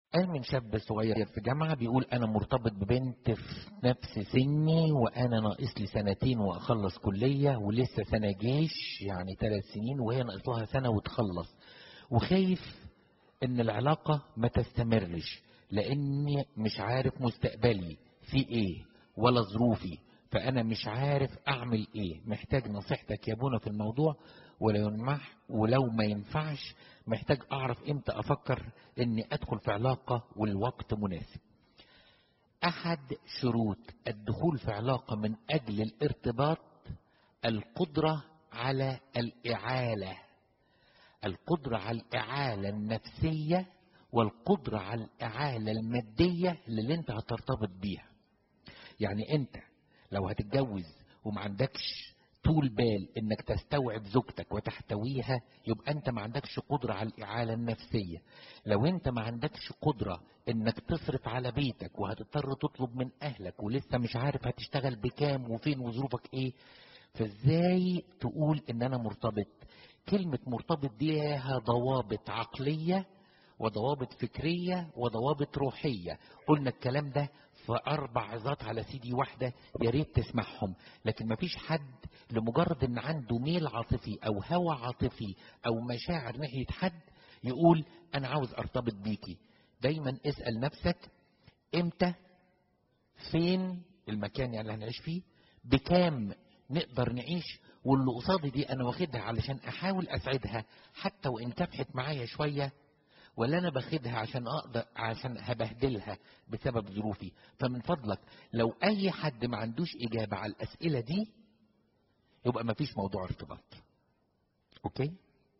قال من شاب صغير في جامعة بيقول أنا مرتبط ببنت في نفس سني وأنا ناقص لي سنتين وأخلص كلية ولسه سنة جيش يعني 3 سنين وهي ناقص لها سنة وتخلص، وخايف إن العلاقة ما تستمرش لأني مش عارف مستقبلي في إيه ولا ظروفي، فأنا مش عارف أعمل إيه. محتاج نصيحتك يا ابونا في الموضوع، ولو ما ينفعش محتاج أعرف إمتى أفكر إني أدخل في علاقة والوقت مناسب. أحد شروط الدخول في علاقة من أجل الارتباط القدرة على الإعالة، القدرة على الإعالة النفسية والقدرة على الإعالة المادية اللي انت هترتبط بيها. يعني انت لو هتتجوز وما عندكش طول بال انك تستوعب زوجتك وتحتويها، يبقى انت ما عندكش قدرة على الإعالة النفسية. لو انت ما عندكش قدرة انك تصرف على بيتك وهتضطر تطلب من اهلك ولسه مش عارف هتشتغل بكام وفين وظروفك ايه، فازاي تقول ان انا مرتبط؟ كلمة مرتبط دي لها ضوابط عقلية وضوابط فكرية وضوابط روحية. قلنا الكلام ده في 4 عظات على سيدي واحدة، يا ريت تسمعهم. لكن مفيش حد لمجرد ان عنده ميل عاطفي او هوى عاطفي او مشاعر ناحية حد يقول انا عاوز ارتبط بيكي. دايما اسأل نفسك امتى، فين المكان يعني اللي هنعيش فيه، بكام نقدر نعيش، واللي قصادي دي انا واخدها علشان احاول اسعدها حتى وان كبحت معايا شوية، ولا انا باخدها عشان هبهدلها بسبب ظروفي. فمن فضلك لو اي حد ما عندوش اجابة على الاسئلة دي يبقى ما فيش موضوع ارتباط. اوكي.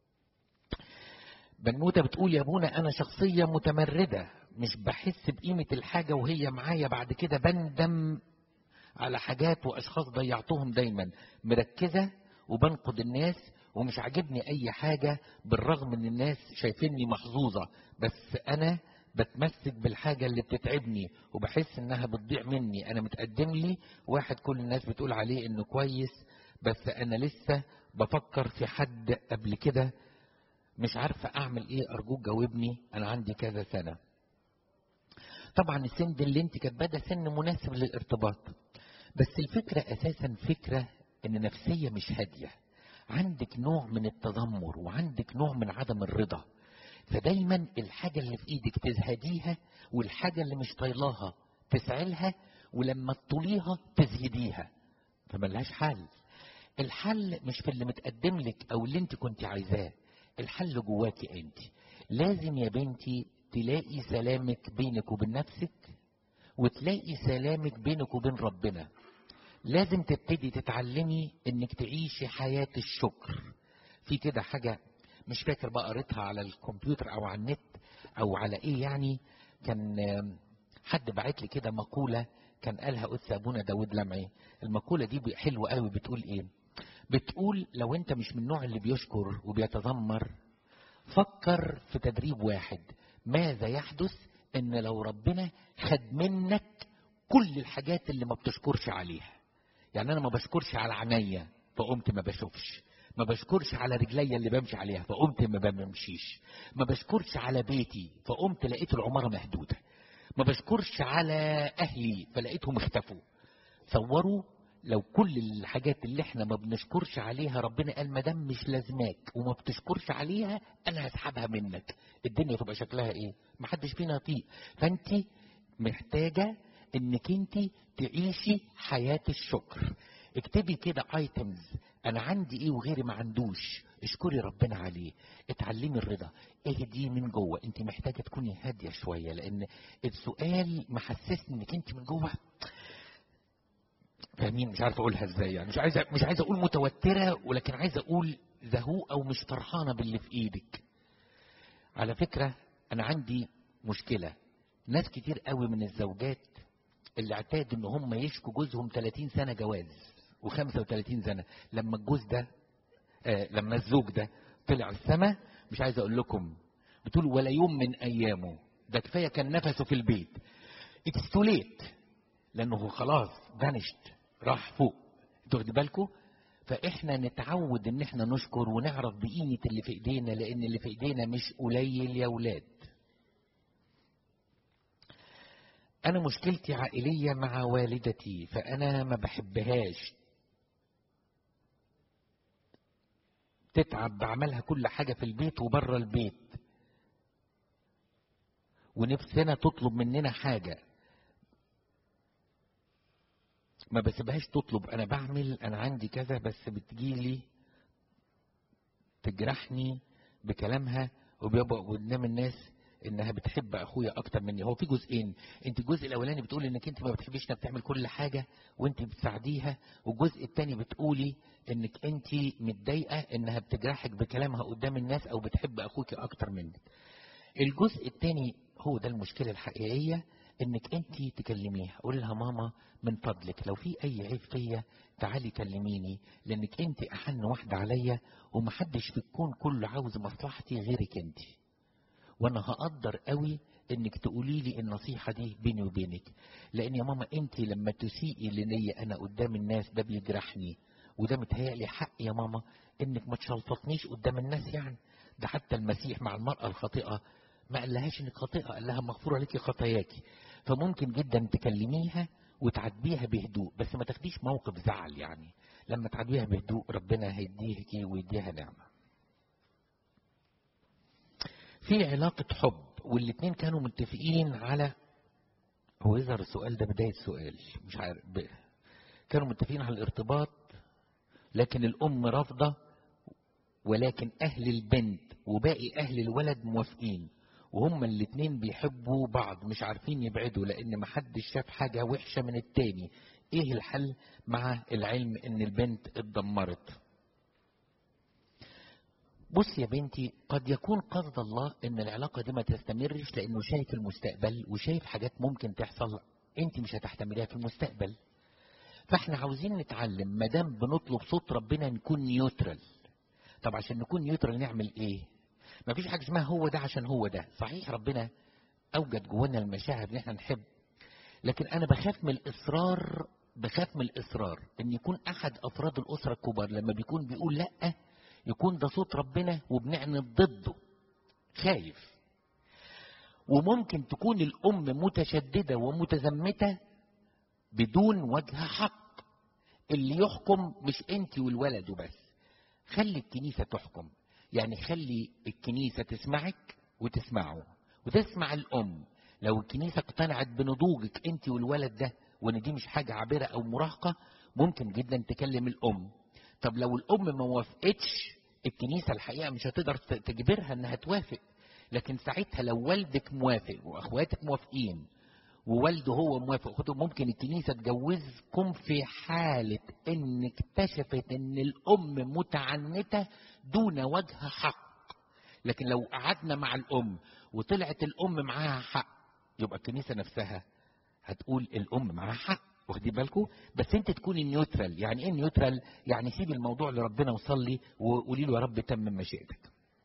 بنوتة بتقول يا ابونا انا شخصية متمردة، مش بحس بقيمة الحاجة وهي معايا، بعد كده بندم على حاجات واشخاص ضيعتهم، دايما مركزة وبنقد الناس ومش عاجبني اي حاجة بالرغم ان الناس شايفيني محظوظة، بس انا بتمسك بالحاجة اللي بتتعبني وبحس انها بتضيع مني. انا متقدم لي واحد كل الناس بتقول عليه انه كويس، بس انا لسه بفكر في حد قبل كده، مش عارفة اعمل ايه، ارجوك جاوبني، انا عندي كذا سنة. طبعا السن ده اللي انت كاتباه ده سن مناسب للارتباط، بس الفكرة اساسا فكرة ان نفسية مش هادية، عندك نوع من التذمر وعندك نوع من عدم الرضا، فدايما الحاجة اللي في ايدك تزهديها والحاجة اللي مش طايلاها تسعلها، ولما تطوليها تزهديها، فملهاش حل. الحل مش في اللي متقدم لك او اللي انت كنت عايزاه، الحل جواكي انت. لازم يا بنتي تلاقي سلامك بينك وبين نفسك وتلاقي سلامك بينك وبين ربنا. لازم تبتدي تتعلمي انك تعيشي حياة الشكر. في كده حاجة مش فاكر بقى قريتها على الكمبيوتر او على النت او على ايه، يعني كان حد بعت لي كده مقولة كان قالها قدس ابونا داود لمعي. المقولة دي حلوة قوي، بتقول ايه؟ بتقول لو انت مش من النوع اللي بيشكر وبيتذمر، فكر في تدريب واحد، ماذا يحدث ان لو ربنا خد منك كل الحاجات اللي ما بتشكرش عليها. يعني انا ما بشكرش على عينيا فقمت ما بشوفش، ما بشكرش على رجليا اللي بمشي عليها فقمت ما بمشيش، ما بشكرش على بيتي فقمت لقيت العمارة مهدودة، ما بشكرش على اهلي فلقيتهم اختفوا. تصوروا لو كل الحاجات اللي احنا ما بنشكرش عليها ربنا قال ما دام مش لازماك وما بتشكرش عليها انا هسحبها منك، الدنيا تبقى شكلها ايه؟ محدش فينا يطيق. فانت محتاجة انك انت تعيشي حياة الشكر. اكتبي كده ايتمز، انا عندي ايه وغيري ما عندوش، اشكري ربنا عليه. اتعلمي الرضا، اهدي من جوه. انت محتاجة تكوني هادية شوية لان السؤال محسسني انك انت من جوه، فاهمين؟ مش عارف اقولها ازاي، يعني مش عايز اقول متوترة، ولكن عايز اقول زهوقة ومش فرحانة باللي في ايدك. على فكرة انا عندي مشكلة، ناس كتير قوي من الزوجات اللي اعتادوا ان هم يشكوا جوزهم 30 سنة جواز و35 سنة، لما الجوز ده لما الزوج ده طلع السما، مش عايز اقول لكم بتقول ولا يوم من ايامه ده كفاية كان نفسه في البيت. اتس تو ليت، لانه خلاص فانشت، راح فوق. انتوا واخدين بالكم؟ فاحنا نتعود ان احنا نشكر ونعرف بقيمة اللي في ايدينا، لان اللي في ايدينا مش قليل يا ولاد. انا مشكلتي عائلية مع والدتي، فانا ما بحبهاش، تتعب بعملها كل حاجة في البيت وبره البيت، ونفسنا تطلب مننا حاجة ما بسيبهاش تطلب، انا بعمل، انا عندي كذا، بس بتجيلي تجرحني بكلامها وبيبقى قدام الناس انها بتحب اخويا اكتر مني. هو في جزئين، انت الجزء الاولاني بتقولي انك انت ما بتحبيش انك تعمل كل حاجة وانت بتساعديها، والجزء الثاني بتقولي انك انت متضايقة انها بتجرحك بكلامها قدام الناس او بتحب اخوك اكتر منك. الجزء الثاني هو ده المشكلة الحقيقية، انك انت تكلميها، قول لها ماما من فضلك لو في اي عيب فيا تعالي كلميني، لانك انت احن واحدة عليا ومحدش في الكون كله عاوز مصلحتي غيرك انت، وانا هقدر قوي انك تقولي لي النصيحة دي بيني وبينك، لان يا ماما انت لما تسيئي لنية انا قدام الناس ده بيجرحني، وده متهيألي حق يا ماما انك ما تشلفطنيش قدام الناس يعني. ده حتى المسيح مع المرأة الخاطئة ما قالهاش انك خاطئة، قال لها مغفورة لك خطاياكي. فممكن جدا تكلميها وتعديها بهدوء، بس ما تاخديش موقف زعل يعني، لما تعديها بهدوء ربنا هيديكي ويديها نعمة. في علاقة حب والاتنين كانوا متفقين على، هو يظهر السؤال ده بداية سؤال مش عارف كانوا متفقين على الارتباط، لكن الام رافضة، ولكن اهل البنت وباقي اهل الولد موافقين، وهم الاتنين بيحبوا بعض مش عارفين يبعدوا لان محدش شاف حاجة وحشة من التاني. ايه الحل مع العلم ان البنت اتدمرت؟ بص يا بنتي، قد يكون قصد الله ان العلاقة دي ما تستمرش لانه شايف المستقبل وشايف حاجات ممكن تحصل انت مش هتحتمليها في المستقبل. فاحنا عاوزين نتعلم مادام بنطلب صوت ربنا نكون نيوترال. طب عشان نكون نيوترال نعمل ايه؟ مفيش حاجة اسمها هو ده عشان هو ده، صحيح ربنا اوجد جوانا المشاعر ان احنا نحب، لكن انا بخاف من الاصرار ان يكون احد افراد الاسرة الكبار لما بيكون بيقول لا يكون ده صوت ربنا وبنعند ضده، خايف. وممكن تكون الام متشددة ومتزمتة بدون وجه حق، اللي يحكم مش انت والولد وبس، خلي الكنيسة تحكم، يعني خلي الكنيسة تسمعك وتسمعه وتسمع الام. لو الكنيسة اقتنعت بنضوجك انت والولد ده وان دي مش حاجة عابرة او مراهقة، ممكن جدا تكلم الام. طب لو الام ما وافقتش، الكنيسة الحقيقة مش هتقدر تجبرها انها توافق، لكن ساعتها لو والدك موافق واخواتك موافقين ووالده هو موافق، ممكن الكنيسة تجوزكم في حالة ان اكتشفت ان الام متعنتة دون وجه حق. لكن لو قعدنا مع الام وطلعت الام معاها حق، يبقى الكنيسة نفسها هتقول الام معاها حق، واخدين بالكم؟ بس انت تكوني نيوترال. يعني ايه نيوترال؟ يعني سيب الموضوع لربنا وصلي وقولي له يا رب تمم مشيئتك.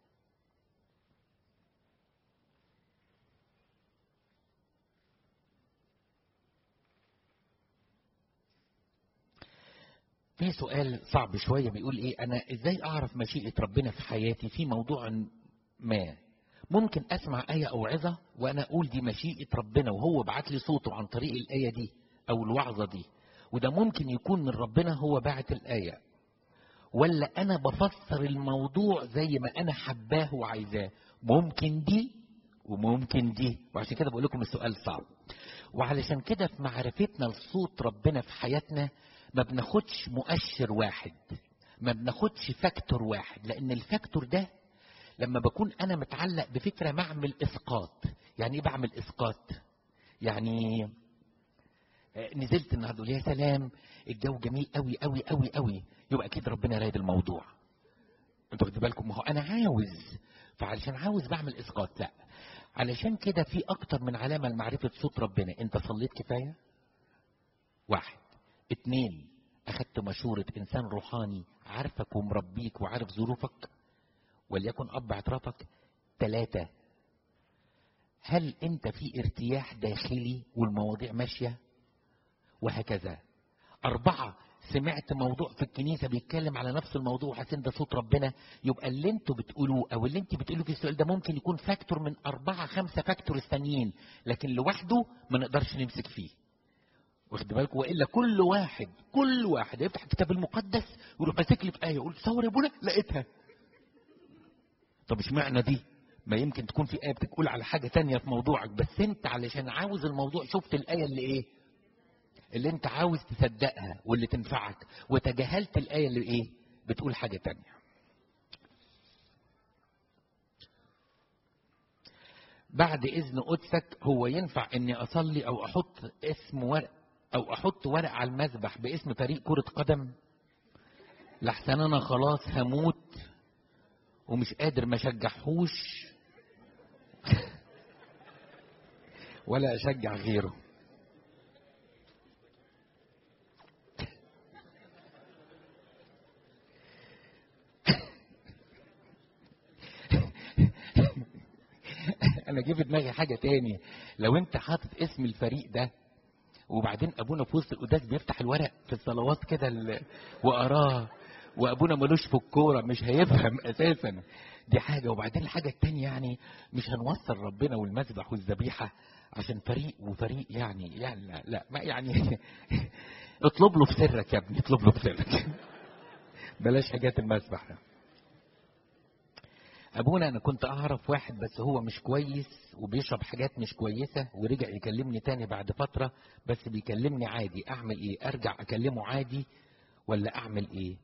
في سؤال صعب شوية بيقول ايه، انا ازاي اعرف مشيئة ربنا في حياتي في موضوع ما؟ ممكن اسمع آية او عظة وانا اقول دي مشيئة ربنا وهو بعت لي صوته عن طريق الآية دي او الوعظة دي، وده ممكن يكون من ربنا هو بعت الآية، ولا انا بفسر الموضوع زي ما انا حباه وعايزاه. ممكن دي وممكن دي، وعشان كده بقول لكم السؤال صعب. وعلشان كده في معرفتنا لصوت ربنا في حياتنا ما بناخدش مؤشر واحد، ما بناخدش فاكتور واحد، لان الفاكتور ده لما بكون انا متعلق بفكرة بعمل اسقاط. يعني ايه بعمل اسقاط؟ يعني نزلت النهارده يا سلام الجو جميل قوي قوي قوي قوي، يبقى اكيد ربنا رايد الموضوع. انتوا خدوا بالكم؟ ما هو انا عاوز، فعلشان عاوز بعمل اسقاط. لا، علشان كده في اكتر من علامة لمعرفة صوت ربنا. انت صليت كفاية؟ 1. 2. اخدت مشورة انسان روحاني عارفك ومربيك وعارف ظروفك وليكن اب اعترافك. 3. هل انت في ارتياح داخلي والمواضيع ماشية؟ وهكذا. 4. سمعت موضوع في الكنيسة بيتكلم على نفس الموضوع وحاسين ده صوت ربنا، يبقى اللي انتوا بتقولوه او اللي انت بتقولوه في السؤال ده ممكن يكون فاكتور من 4-5 فاكتور الثانيين، لكن لوحده ما نقدرش نمسك فيه. واخد بالكم؟ والا كل واحد يفتح الكتاب المقدس ويروح ماسك لي في ايه يقول تصور يا ابونا لقيتها. طب اشمعنى دي؟ ما يمكن تكون في ايه بتقول على حاجه تانية في موضوعك، بس انت علشان عاوز الموضوع شفت الايه اللي ايه؟ اللي انت عاوز تصدقها واللي تنفعك، وتجاهلت الايه اللي ايه؟ بتقول حاجه تانية. بعد اذن قدسك، هو ينفع اني اصلي او احط اسم ورق او احط ورق على المذبح باسم فريق كرة قدم؟ لحسن انا خلاص هموت ومش قادر ما اشجعهوش ولا اشجع غيره. انا جه في دماغي حاجه تاني. لو انت حاطط اسم الفريق ده وبعدين ابونا في وسط القداس بيفتح الورق في الصلوات كده وقراه، وابونا ملوش في الكوره مش هيفهم اساسا، دي حاجه. وبعدين الحاجه التانيه يعني مش هنوصل ربنا والمذبح والذبيحه عشان فريق وفريق، يعني لا ما يعني اطلب له في سرك يا ابني، اطلب له في سرك بلاش حاجات المذبح ده. ابونا انا كنت اعرف واحد بس هو مش كويس وبيشرب حاجات مش كويسة، ورجع يكلمني تاني بعد فترة، بس بيكلمني عادي، اعمل ايه؟ ارجع اكلمه عادي ولا اعمل ايه؟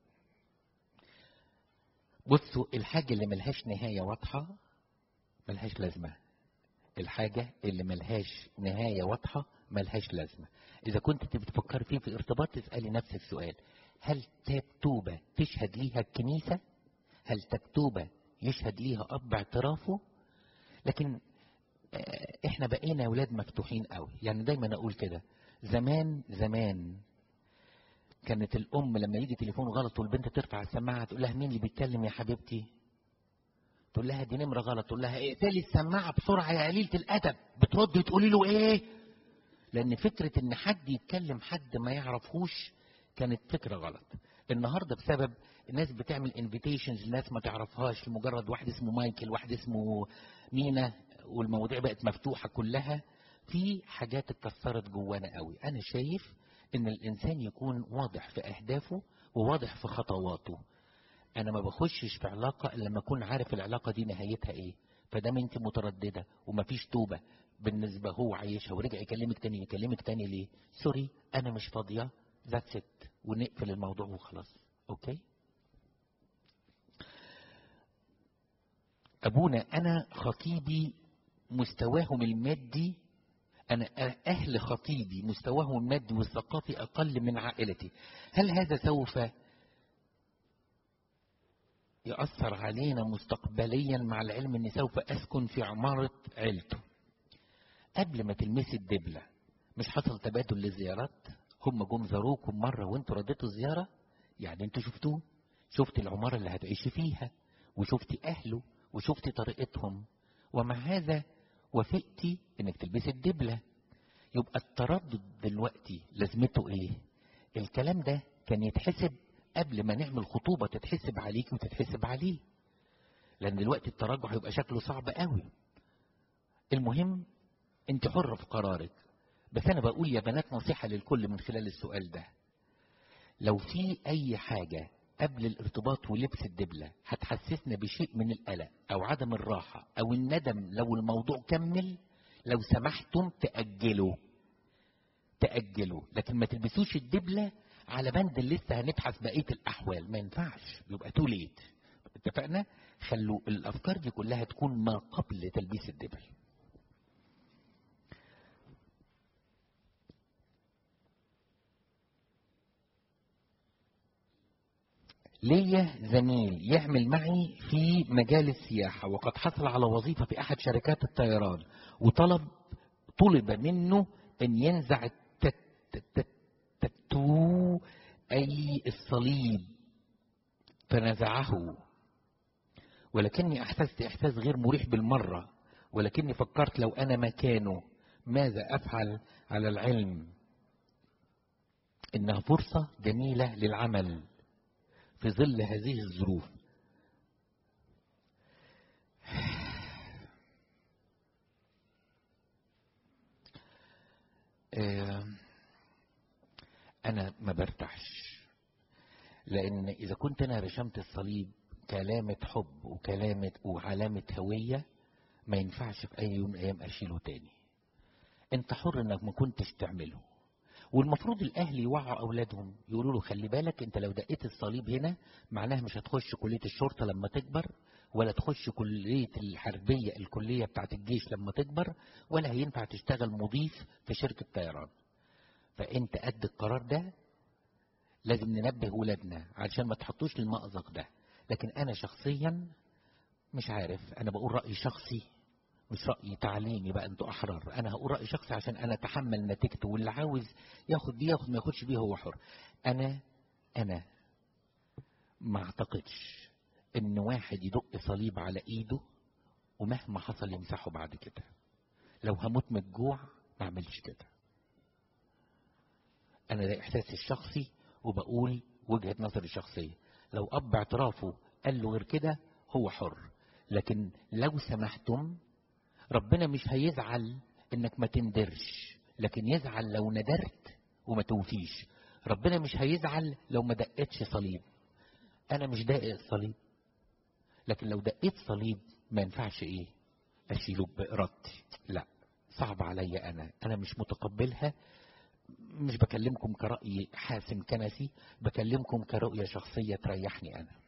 بصوا، الحاجة اللي ملهاش نهاية واضحة ملهاش لازمة. الحاجة اللي ملهاش نهاية واضحة ملهاش لازمة. اذا كنت بتفكر فيه في ارتباط تسألي نفس السؤال: هل توبة تشهد ليها الكنيسة؟ هل توبة يشهد ليها اب اعترافه؟ لكن احنا بقينا اولاد مفتوحين قوي. يعني دايما اقول كده، زمان كانت الام لما يجي تليفون غلط والبنت ترفع السماعه تقول لها مين اللي بيتكلم يا حبيبتي؟ تقول لها دي نمره غلط، تقول لها اقفلي السماعه بسرعه يا قليله الادب. بتردي تقولي له ايه؟ لان فكره ان حد يتكلم حد ما يعرفوش كانت فكره غلط. النهارده بسبب الناس بتعمل انفيتيشنز لناس ما تعرفهاش، لمجرد واحد اسمه مايكل، واحد اسمه مينا، والمواضيع بقت مفتوحه كلها، في حاجات اتكسرت جوانا قوي. انا شايف ان الانسان يكون واضح في اهدافه وواضح في خطواته. انا ما بخشش في علاقه الا لما اكون عارف العلاقه دي نهايتها ايه. فدام انت متردده ومفيش توبه بالنسبه، هو عايشها ورجع يكلمك تاني ليه؟ سوري انا مش فاضيه، ذاتس ات، ونقفل الموضوع وخلاص. اوكي؟ ابونا انا خطيبي مستواهم المادي، انا اهل خطيبي مستواهم المادي والثقافي اقل من عائلتي، هل هذا سوف يأثر علينا مستقبليا، مع العلم اني سوف اسكن في عمارة عيلته؟ قبل ما تلمسي الدبلة مش حصل تبادل للزيارات؟ هم جم زاروكم مرة وانتوا رديتوا الزيارة، يعني انتوا شفتوه، شفت العمارة اللي هتعيشي فيها، وشفتي اهله، وشفتي طريقتهم، ومع هذا وافقتي انك تلبسي الدبلة. يبقى التردد دلوقتي لازمته ايه؟ الكلام ده كان يتحسب قبل ما نعمل خطوبة، تتحسب عليك وتتحسب عليه، لان دلوقتي التراجع هيبقى شكله صعب قوي. المهم انت حرة في قرارك، بس انا بقول يا بنات نصيحة للكل من خلال السؤال ده: لو في اي حاجة قبل الارتباط ولبس الدبلة هتحسسنا بشيء من القلق او عدم الراحة او الندم لو الموضوع كمل، لو سمحتم تأجلوا، لكن ما تلبسوش الدبلة على بند اللي لسه هنبحث بقية الأحوال. ما ينفعش، يبقى تو ليت. اتفقنا؟ خلوا الأفكار دي كلها تكون ما قبل تلبيس الدبل. ليا زميل يعمل معي في مجال السياحة، وقد حصل على وظيفة في أحد شركات الطيران، طلب منه أن ينزع التاتو أي الصليب، فنزعه، ولكني أحسست إحساس غير مريح بالمرة، ولكني فكرت لو أنا مكانه ماذا أفعل؟ على العلم إنها فرصة جميلة للعمل في ظل هذه الظروف. أنا ما برتاحش، لأن إذا كنت أنا رشمت الصليب كلامة حب وعلامة هوية، ما ينفعش في أي يوم من الأيام أشيله تاني. أنت حر إنك ما كنتش تعمله. والمفروض الأهل يوعوا أولادهم، يقولوا له خلي بالك أنت لو دقيت الصليب هنا معناها مش هتخش كلية الشرطة لما تكبر، ولا تخش كلية الحربية الكلية بتاعت الجيش لما تكبر، ولا هينفع تشتغل مضيف في شركة طيران. فأنت قد القرار ده، لازم ننبه ولادنا علشان ما تحطوش للمأزق ده. لكن أنا شخصيا مش عارف، أنا بقول رأي شخصي مش رأي تعليمي بقى، انتوا أحرار. أنا هقول رأي شخصي عشان أنا أتحمل نتيجته، واللي عاوز ياخد بيه ياخد، ما ياخدش بيه هو حر. أنا ما أعتقدش إن واحد يدق صليب على إيده ومهما حصل يمسحه بعد كده. لو هموت من الجوع ما أعملش كده. أنا ده إحساسي الشخصي وبقول وجهة نظري الشخصية. لو أب اعترافه قال له غير كده هو حر، لكن لو سمحتم ربنا مش هيزعل انك ما تندرش، لكن يزعل لو ندرت وما توفيش. ربنا مش هيزعل لو ما دقتش صليب. انا مش داقق الصليب، لكن لو دقيت صليب ما ينفعش ايه اشيله بارادتي. لا، صعب عليا، انا مش متقبلها. مش بكلمكم كرأي حاسم كنسي، بكلمكم كرؤية شخصية تريحني انا.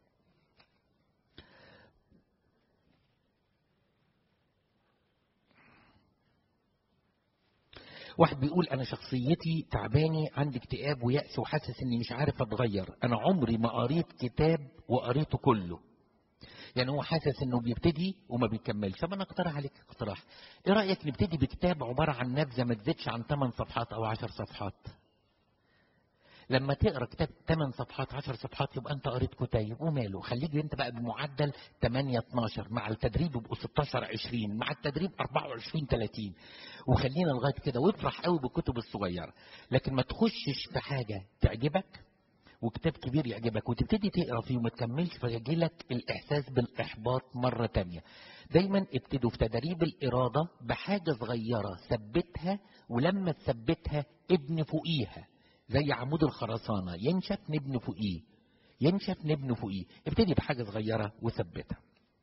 واحد بيقول انا شخصيتي تعباني، عندي اكتئاب ويأس وحاسس اني مش عارف اتغير. انا عمري ما قريت كتاب وقريته كله. يعني هو حاسس انه بيبتدي وما بيكملش. طب انا اقترح عليك اقتراح، ايه رأيك نبتدي بكتاب عبارة عن نبذة ما تزيدش عن 8 صفحات او 10 صفحات. لما تقرا كتاب 8 صفحات 10 صفحات يبقى انت قريت كتيب، وماله. خليك انت بقى بمعدل 8 12، مع التدريب يبقوا 16 20، مع التدريب 24 30، وخلينا لغايه كده. وافرح قوي بالكتب الصغيره، لكن ما تخشش في حاجه تعجبك وكتاب كبير يعجبك وتبتدي تقرا فيه وما تكملش، فيجي لك الاحساس بالاحباط مره تانية. دايما ابتدوا في تدريب الاراده بحاجه صغيره ثبتها، ولما تثبتها ابن فوقيها. زي عمود الخرسانة، ينشف نبني فوقيه، ينشف نبني فوقيه. ابتدي بحاجة صغيرة وثبتها.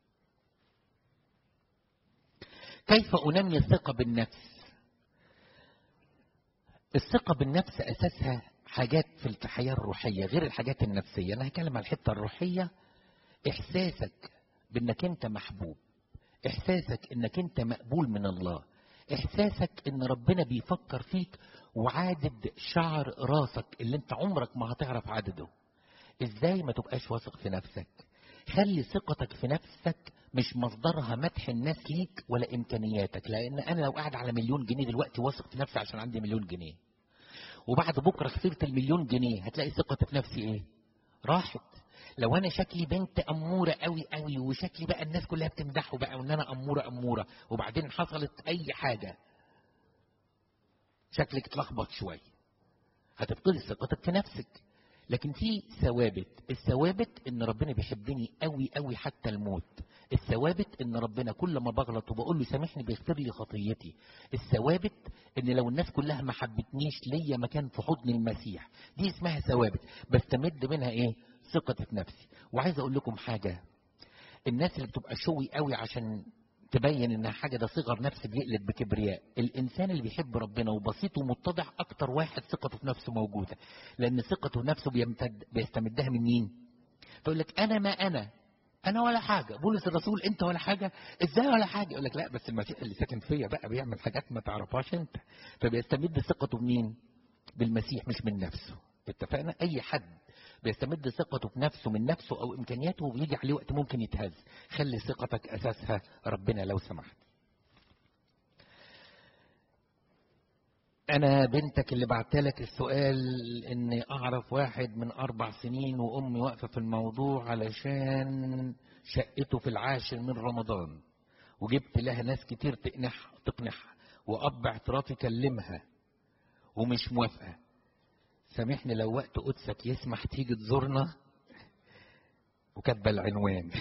كيف أنمي الثقة بالنفس؟ الثقة بالنفس أساسها حاجات في الحياة الروحية غير الحاجات النفسية. أنا هتكلم عن الحتة الروحية. إحساسك بأنك أنت محبوب، إحساسك أنك أنت مقبول من الله، إحساسك أن ربنا بيفكر فيك وعادد شعر راسك اللي أنت عمرك ما هتعرف عدده. إزاي ما تبقاش واثق في نفسك؟ خلي ثقتك في نفسك مش مصدرها مدح الناس ليك ولا إمكانياتك. لأن أنا لو قاعد على 1,000,000 جنيه دلوقتي واثق في نفسي عشان عندي 1,000,000 جنيه، وبعد بكرة خسرت 1,000,000 جنيه، هتلاقي ثقتي في نفسي إيه؟ راحت. لو انا شكلي بنت اموره قوي قوي، وشكلي بقى الناس كلها بتمدحه بقى وان انا اموره، وبعدين حصلت اي حاجه شكلك اتلخبط شويه، هتفقدي ثقتك في نفسك. لكن في ثوابت. الثوابت ان ربنا بيحبني قوي قوي حتى الموت. الثوابت ان ربنا كل ما بغلط وبقول له سامحني بيغفر لي خطيتي. الثوابت ان لو الناس كلها ما حبتنيش ليا مكان في حضن المسيح. دي اسمها ثوابت، بستمد منها ايه؟ ثقتي في نفسي. وعايز اقول لكم حاجه، الناس اللي بتبقى شوي قوي عشان تبين انها حاجه، ده صغر نفس بيقلب بكبرياء. الانسان اللي بيحب ربنا وبسيط ومتضع اكتر واحد ثقته في نفسه موجوده، لان ثقته في نفسه بيستمدها من مين؟ تقول لك انا ما انا ولا حاجه. بولس الرسول انت ولا حاجه؟ ازاي ولا حاجه؟ يقول لك لا، بس المسيح اللي ساكن فيا بقى بيعمل حاجات ما تعرفهاش انت. فبيستمد ثقته منين؟ بالمسيح مش من نفسه. اتفقنا؟ اي حد بيستمد ثقته في نفسه من نفسه او امكانياته وبيجي عليه وقت ممكن يتهز. خلي ثقتك اساسها ربنا لو سمحت. انا بنتك اللي بعتلك السؤال، اني اعرف واحد من 4 سنين وامي واقفه في الموضوع علشان شقته في 10 من رمضان، وجبت لها ناس كتير تقنعها، واب اعترافي كلمها ومش موافقه. سامحني لو وقت قدسك يسمح تيجي تزورنا وكاتبه العنوان.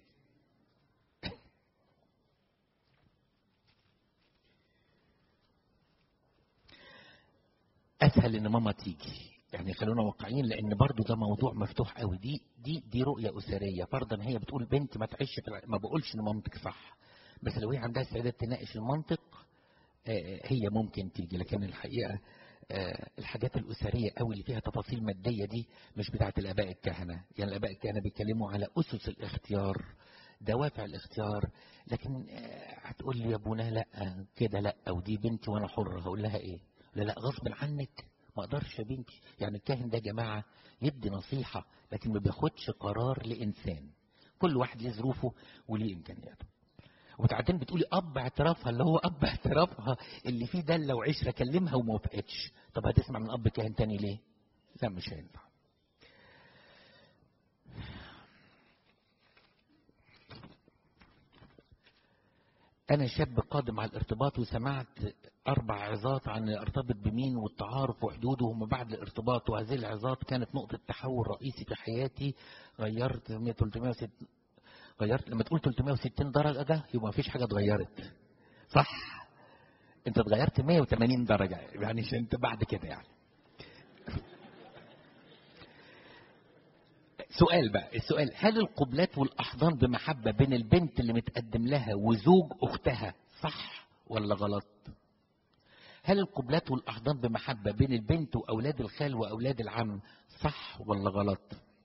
اسهل ان ماما تيجي، يعني خلونا واقعيين، لان برضو ده موضوع مفتوح قوي. دي رؤيه اسريه. فرضا هي بتقول بنتي ما تعيش ما بقولش ان مامتك صح، بس لو هي عندها استعداد تناقش المنطق هي ممكن تيجي. لكن الحقيقه الحاجات الاسريه قوي اللي فيها تفاصيل ماديه دي مش بتاعه الاباء الكهنه. يعني الاباء الكهنه بيتكلموا على اسس الاختيار، دوافع الاختيار. لكن هتقول لي يا ابونا لا كده لا، او دي بنتي وانا حر، هقول لها ايه؟ لا غصب عنك، ما اقدرش يا بنتي. يعني الكاهن ده يا جماعه يدي نصيحه، لكن ما بياخدش قرار لانسان. كل واحد ليه ظروفه وليه امكانياته. وبعدين بتقولي اب اعترافها، اللي هو اب اعترافها اللي فيه دله وعشره، كلمها وما وافقتش. طب هتسمع من اب كاهن تاني ليه؟ لا مش هينفع. أنا شاب قادم على الارتباط، وسمعت 4 عظات عن ارتبط بمين والتعارف وحدوده وما بعد الارتباط، وهذه العظات كانت نقطة تحول رئيسي في حياتي. غيرت لما تقول 360 درجة يبقى ما فيش حاجة اتغيرت، صح؟ أنت اتغيرت 180 درجة، يعني عشان أنت بعد كده يعني. السؤال هل القبلات والأحضان بمحبة بين البنت اللي متقدم لها وزوج أختها صح ولا غلط؟ هل القبلات والأحضان بمحبة بين البنت وأولاد الخال وأولاد العم صح ولا غلط؟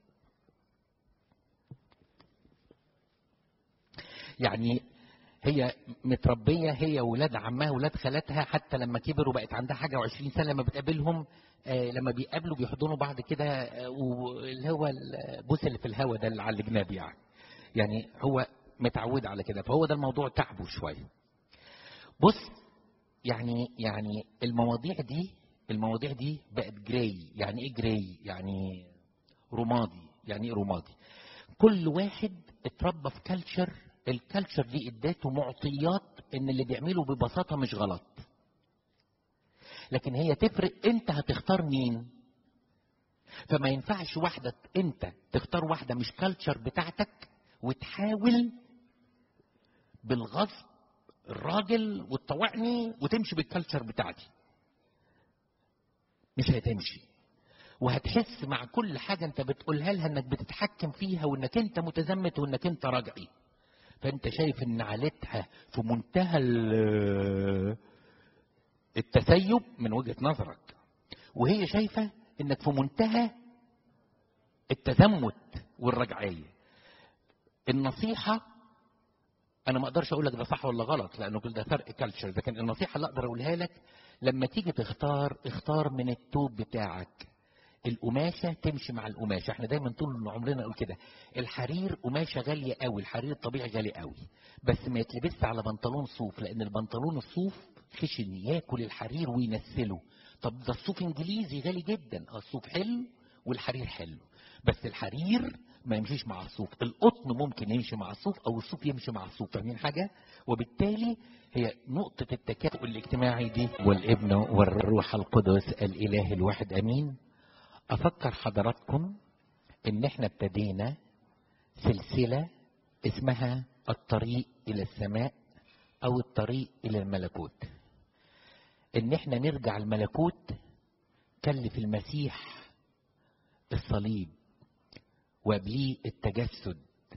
يعني هي متربية هي وولاد عمها وولاد خالاتها، حتى لما كبروا بقت عندها حاجة و20 سنة لما بتقابلهم لما بيقابلوا بيحضنوا بعض كده، واللي هو البوس اللي في الهوا ده اللي على الجناب يعني هو متعود على كده، فهو ده الموضوع تعبه شوية. بص يعني المواضيع دي بقت جراي. يعني ايه جراي؟ يعني رمادي. يعني ايه رمادي؟ كل واحد اتربى في كالتشر، الكالتشر دي اداته معطيات ان اللي بيعمله ببساطه مش غلط. لكن هي تفرق انت هتختار مين. فما ينفعش انت تختار واحده مش كالتشر بتاعتك وتحاول بالغصب الراجل وتطوعني وتمشي بالكالتشر بتاعتي. مش هتمشي، وهتحس مع كل حاجه انت بتقولها لها انك بتتحكم فيها وانك انت متزمت وانك انت راجعي. فانت شايف ان عائلتها في منتهى التسيب من وجهة نظرك، وهي شايفة انك في منتهى التزمت والرجعية. النصيحة انا ما اقدرش اقول لك ده صح ولا غلط، لانه كل ده فرق كالتشر. لكن النصيحة اللي اقدر اقولها لك لما تيجي اختار من التوب بتاعك. القماشة تمشي مع القماشة. احنا دايما طول عمرنا نقول كده، الحرير قماشة غالية قوي، الحرير الطبيعي غالي قوي، بس ما يتلبس على بنطلون صوف، لان البنطلون الصوف خشن ياكل الحرير وينسله. طب ده الصوف انجليزي غالي جدا، الصوف حلو والحرير حلو، بس الحرير ما يمشيش مع الصوف. القطن ممكن يمشي مع الصوف او الصوف يمشي مع الصوف، فاهمين حاجة؟ وبالتالي هي نقطة التكافؤ الاجتماعي دي. والابن والروح القدس الاله الواحد امين. افكر حضراتكم ان احنا ابتدينا سلسلة اسمها الطريق الى السماء او الطريق الى الملكوت. ان احنا نرجع الملكوت كلف المسيح الصليب وقبليه التجسد.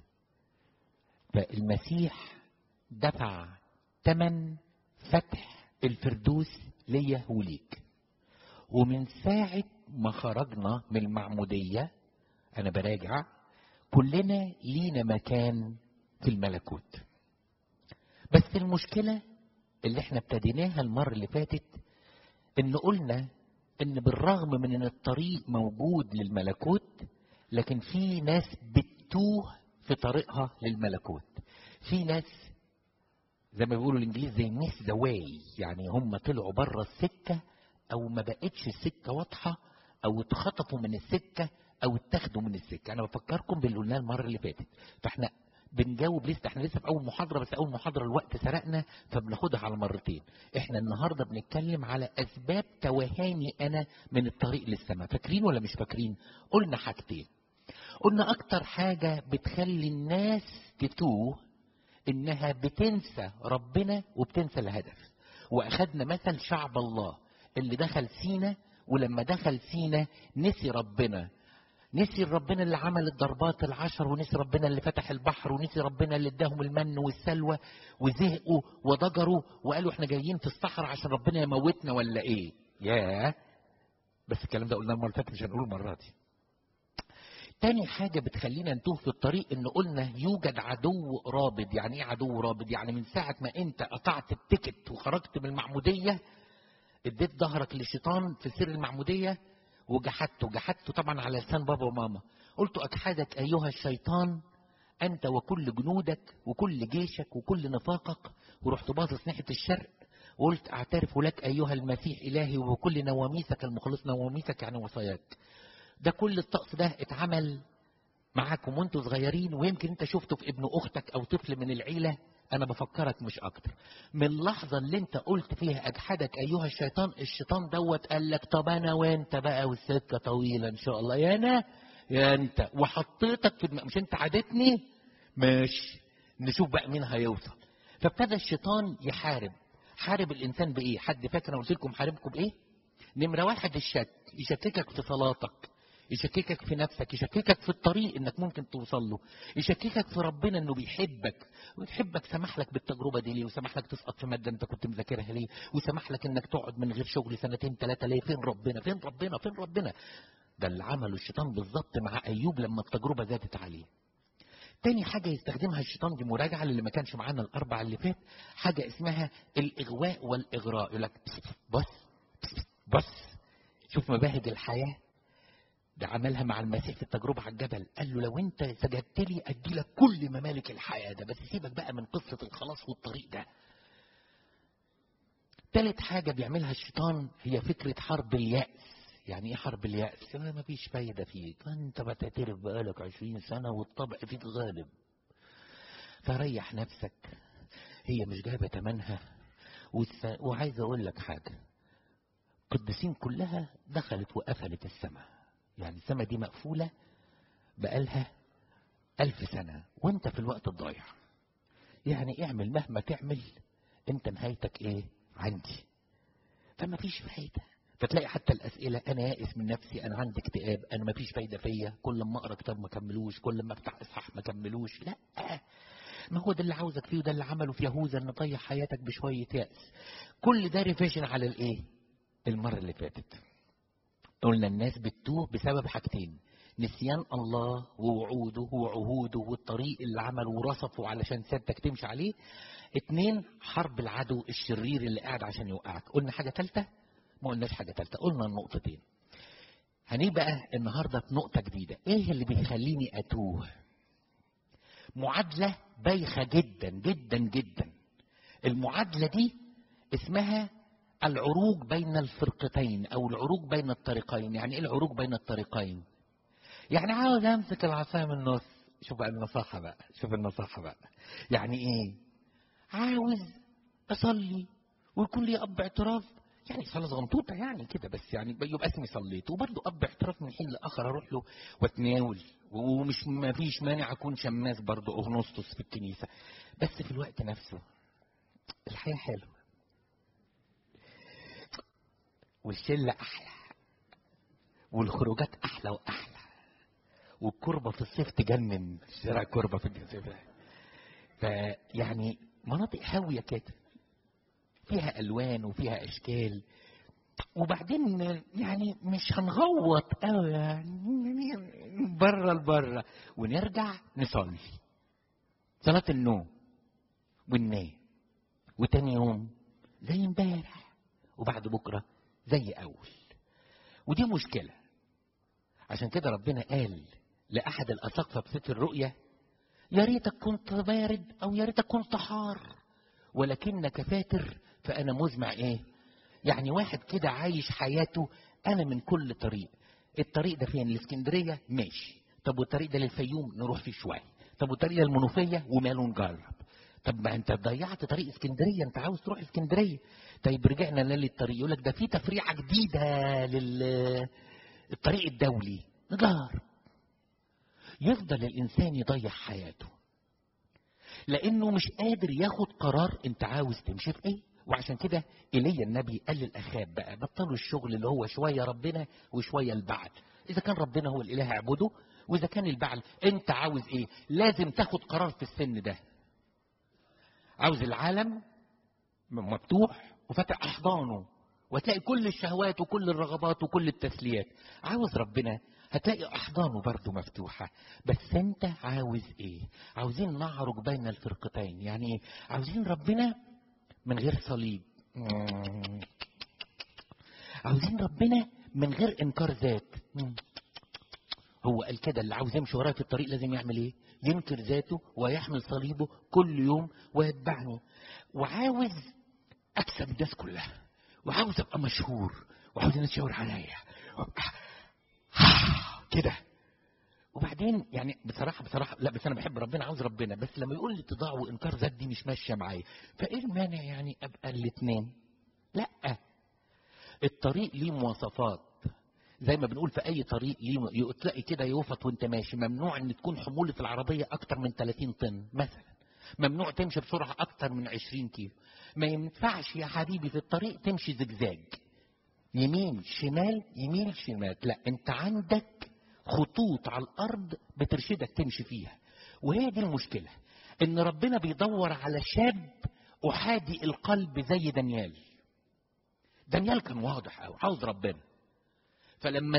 فالمسيح دفع ثمن فتح الفردوس ليا وليك. ومن ساعة ما خرجنا من المعمودية أنا براجع كلنا لينا مكان في الملكوت. بس المشكلة اللي احنا ابتديناها المرة اللي فاتت ان قلنا ان بالرغم من ان الطريق موجود للملكوت، لكن في ناس بتتوه في طريقها للملكوت. في ناس زي ما بيقولوا الانجليز زي ميس ذا واي، يعني هم طلعوا بره السكة او ما بقتش السكة واضحة او اتخطفوا من السكة او اتاخدوا من السكة. انا بفكركم باللي قلناه المرة اللي فاتت. فاحنا بنجاوب لسه، احنا لسه في اول محاضرة، بس اول محاضرة الوقت سرقنا فبناخدها على مرتين. احنا النهاردة بنتكلم على اسباب توهاني انا من الطريق للسماء. فاكرين ولا مش فاكرين؟ قلنا حاجتين. قلنا اكتر حاجة بتخلي الناس تتوه انها بتنسى ربنا وبتنسى الهدف. واخدنا مثل شعب الله اللي دخل سينا، ولما دخل سينا نسي ربنا، نسي ربنا اللي عمل الضربات العشر، ونسي ربنا اللي فتح البحر، ونسي ربنا اللي اداهم المن والسلوى، وزهقوا وضجروا وقالوا احنا جايين في الصحراء عشان ربنا يموتنا ولا ايه؟ ياه، بس الكلام ده قلناه المره اللي فاتت، مش هنقوله المره دي. تاني حاجة بتخلينا نتوه في الطريق ان قلنا يوجد عدو رابض. يعني ايه عدو رابض؟ يعني من ساعة ما انت قطعت التيكت وخرجت من المعمودية، اديت ظهرك للشيطان في سر المعمودية وجحدته طبعا على لسان بابا وماما. قلت اجحدك ايها الشيطان انت وكل جنودك وكل جيشك وكل نفاقك، ورحت باصص ناحية الشرق وقلت اعترف لك ايها المسيح الهي وبكل نواميسك المخلص. نواميسك يعني وصاياك. ده كل الطقس ده اتعمل معاكم وانتوا صغيرين، ويمكن انت شفته في ابن اختك او طفل من العيلة. انا بفكرك مش اكتر. من اللحظة اللي انت قلت فيها اجحدك ايها الشيطان، الشيطان دوت قال لك طب انا وانت بقى والسكة طويلة ان شاء الله، يا انا يا انت، وحطيتك في مش انت عادتني ماشي نشوف بقى مين هيوصل. فابتدى الشيطان حارب الانسان بايه؟ حد فاكر انا قلت لكم حاربكم بايه؟ نمرة واحد الشك، يشككك في صلاتك، يشككك في نفسك، يشككك في الطريق انك ممكن توصل له، يشككك في ربنا انه بيحبك ويحبك. سمح لك بالتجربه دي ليه؟ وسمح لك تسقط في ماده انت كنت مذاكرها ليه؟ وسمح لك انك تقعد من غير شغل 2 3 ليه؟ فين ربنا؟ فين ربنا؟ فين ربنا؟ ده اللي عمله الشيطان بالظبط مع ايوب لما التجربه زادت عليه. تاني حاجه يستخدمها الشيطان، دي مراجعه اللي ما كانش معانا الاربع اللي فات، حاجه اسمها الاغواء والاغراء. يقول لك بص شوف مباهج الحياه. ده عملها مع المسيح في التجربة على الجبل، قال له لو انت سجدت لي ادي لك كل ممالك الحياة ده، بس سيبك بقى من قصة الخلاص والطريق ده. ثالث حاجة بيعملها الشيطان هي فكرة حرب اليأس. يعني ايه حرب اليأس؟ ما فيش فايدة فيك، انت بتعترف بقالك 20 سنة والطبع فيك غالب، فريح نفسك، هي مش جايبة تمنها. وعايز اقول لك حاجة، القديسين كلها دخلت وقفلت السماء، يعني السماء دي مقفولة بقالها 1000 سنة وانت في الوقت الضايع. يعني اعمل مهما تعمل، انت نهايتك ايه؟ عندي. فما فيش فايدة. فتلاقي حتى الاسئلة، انا يائس من نفسي، انا عندي اكتئاب، انا ما فيش فايدة فيا، كل ما اقرا كتاب ما كملوش، كل ما افتح اصحاح ما كملوش. لا، ما هو ده اللي عاوزك فيه، وده اللي عمله في يهوذا، ان تضيع حياتك بشوية يأس. كل ده ريفيجن على الايه؟ المرة اللي فاتت قلنا الناس بتتوه بسبب حاجتين: نسيان الله ووعوده وعهوده والطريق اللي عمله ورصفه علشان سيادتك تمشي عليه. 2، حرب العدو الشرير اللي قاعد عشان يوقعك. قلنا حاجة ثالثة؟ ما قلناش حاجة ثالثة، قلنا النقطتين. هنبقى النهاردة في نقطة جديدة. ايه اللي بيخليني اتوه؟ معادلة بايخة جدا جدا جدا. المعادلة دي اسمها العروج بين الفرقتين او العروج بين الطريقين. يعني ايه العروج بين الطريقين؟ يعني عاوز امسك العصايه من النص. شوف بقى النصاحه بقى، شوف النصاحه بقى. يعني ايه؟ عاوز اصلي ويكون لي اب اعتراف، يعني صلاه صغنطوطه يعني كده بس، يعني يبقى اسمي صليت، وبرضه اب اعتراف من حين لاخر اروح له واتناول، ومش ما فيش مانع اكون شماس برضه اغنسطس في الكنيسه. بس في الوقت نفسه الحياه حلوه والشله احلى والخروجات احلى واحلى، والكربة في الصيف تجنن، شارع كربة في الصيف. فيعني مناطق هاوية كده فيها ألوان وفيها أشكال، وبعدين يعني مش هنغوط قوي يعني بره لبره، ونرجع نصلي صلاة النوم وننام، وتاني يوم زي امبارح، وبعد بكرة زي أول. ودي مشكلة. عشان كده ربنا قال لأحد الأساقفة في سفر الرؤيا: يا ريتك كنت بارد أو يا ريتك كنت حار، ولكنك فاتر فأنا مزمع. إيه؟ يعني واحد كده عايش حياته أنا من كل طريق. الطريق ده فين؟ الإسكندرية؟ ماشي. طب والطريق ده للفيوم؟ نروح فيه شوية. طب والطريقه المنوفيه وماله نجرب. طب ما انت ضيعت طريق اسكندريه، انت عاوز تروح اسكندريه. طيب رجعنا للطريق، يقول لك ده في تفريعه جديده للطريق الدولي، نجرب. يفضل الانسان يضيع حياته لانه مش قادر ياخد قرار انت عاوز تمشي في ايه. وعشان كده ايليا النبي قال للاخاب بقى بطلوا الشغل اللي هو شويه ربنا وشويه البعل. اذا كان ربنا هو الاله اعبده، واذا كان البعل انت عاوز ايه. لازم تاخد قرار في السن ده. عاوز العالم مفتوح وفتح احضانه وتلاقي كل الشهوات وكل الرغبات وكل التسليات. عاوز ربنا هتلاقي احضانه برضه مفتوحه. بس انت عاوز ايه؟ عاوزين نعرج بين الفرقتين. يعني ايه؟ عاوزين ربنا من غير صليب، عاوزين ربنا من غير انكار ذات. هو قال كده اللي عاوز يمشي ورايا في الطريق لازم يعمل ايه؟ ينكر ذاته ويحمل صليبه كل يوم ويتبعني. وعاوز اكسب الناس كلها، وعاوز ابقى مشهور، وعاوز الناس تشاور عليا كده. وبعدين يعني بصراحه لا بس انا بحب ربنا، عاوز ربنا، بس لما يقول لي اتضاع وانكار ذات دي مش ماشيه معايا. فايه المانع يعني ابقى الاثنين؟ لا، الطريق ليه مواصفات. زي ما بنقول في اي طريق ليه تلاقي كده يوفط وانت ماشي. ممنوع ان تكون حموله العربيه اكتر من 30 طن مثلا. ممنوع تمشي بسرعه اكتر من 20 كيلو. ما ينفعش يا حبيبي في الطريق تمشي زجزاج يمين شمال يمين شمال. لا، انت عندك خطوط على الارض بترشدك تمشي فيها. وهي دي المشكله، ان ربنا بيدور على شاب احادي القلب زي دانيال. دانيال كان واضح قوي عاوز ربنا. فلما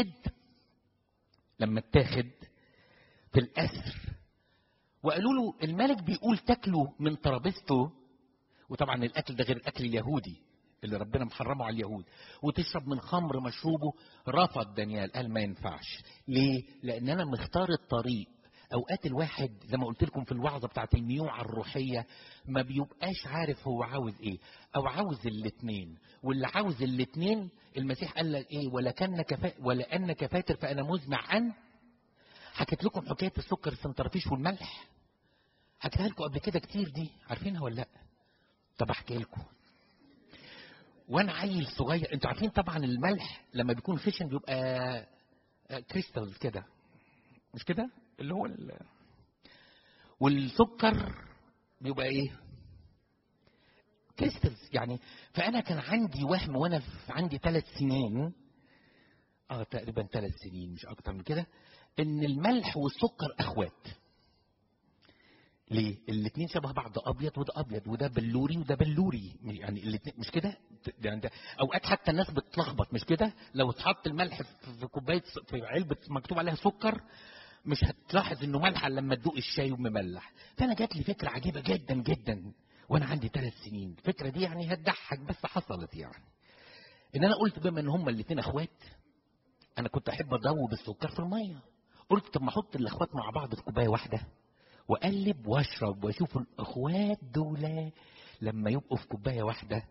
اتاخد في الاسر وقالوا له الملك بيقول تاكلوا من ترابيزته، وطبعا الاكل ده غير الاكل اليهودي اللي ربنا محرمه على اليهود، وتشرب من خمر مشروبه، رفض دانيال قال ما ينفعش. ليه؟ لان انا مختار الطريق. اوقات الواحد زي ما قلت لكم في الوعظه بتاعت الميوعه الروحيه ما بيبقاش عارف هو عاوز ايه، او عاوز الاثنين. واللي عاوز الاثنين المسيح قال لك ايه؟ ولانك فاتر فانا مزمع ان. حكيت لكم حكايه السكر السنترفيش والملح، حكيتها لكم قبل كده كتير، دي عارفينها ولا لا؟ طب احكي لكم. وانا عيل صغير، انتوا عارفين طبعا الملح لما بيكون خشن بيبقى كريستالز كده، مش كده؟ اللي هو والسكر بيبقى ايه؟ كريستالز يعني. فانا كان عندي وهم وانا عندي 3 سنين، تقريبا 3 سنين مش اكتر من كده، ان الملح والسكر اخوات. ليه؟ الاثنين شبه بعض، ابيض وده ابيض وده بلوري وده بلوري، يعني الاثنين مش كده؟ يعني اوقات حتى الناس بتتلخبط، مش كده؟ لو اتحط الملح في كوبايه في علبه مكتوب عليها سكر مش هتلاحظ انه ملح لما تدوق الشاي ومملح. فانا جات لي فكره عجيبه جدا جدا وانا عندي 3 سنين. الفكره دي يعني هتضحك بس حصلت، يعني ان انا قلت بما ان هما الاثنين اخوات، انا كنت احب ادوب السكر في الميه. قلت طب ما احط الاخوات مع بعض في كوبايه واحده واقلب واشرب واشوف الاخوات دول لما يبقوا في كوبايه واحده.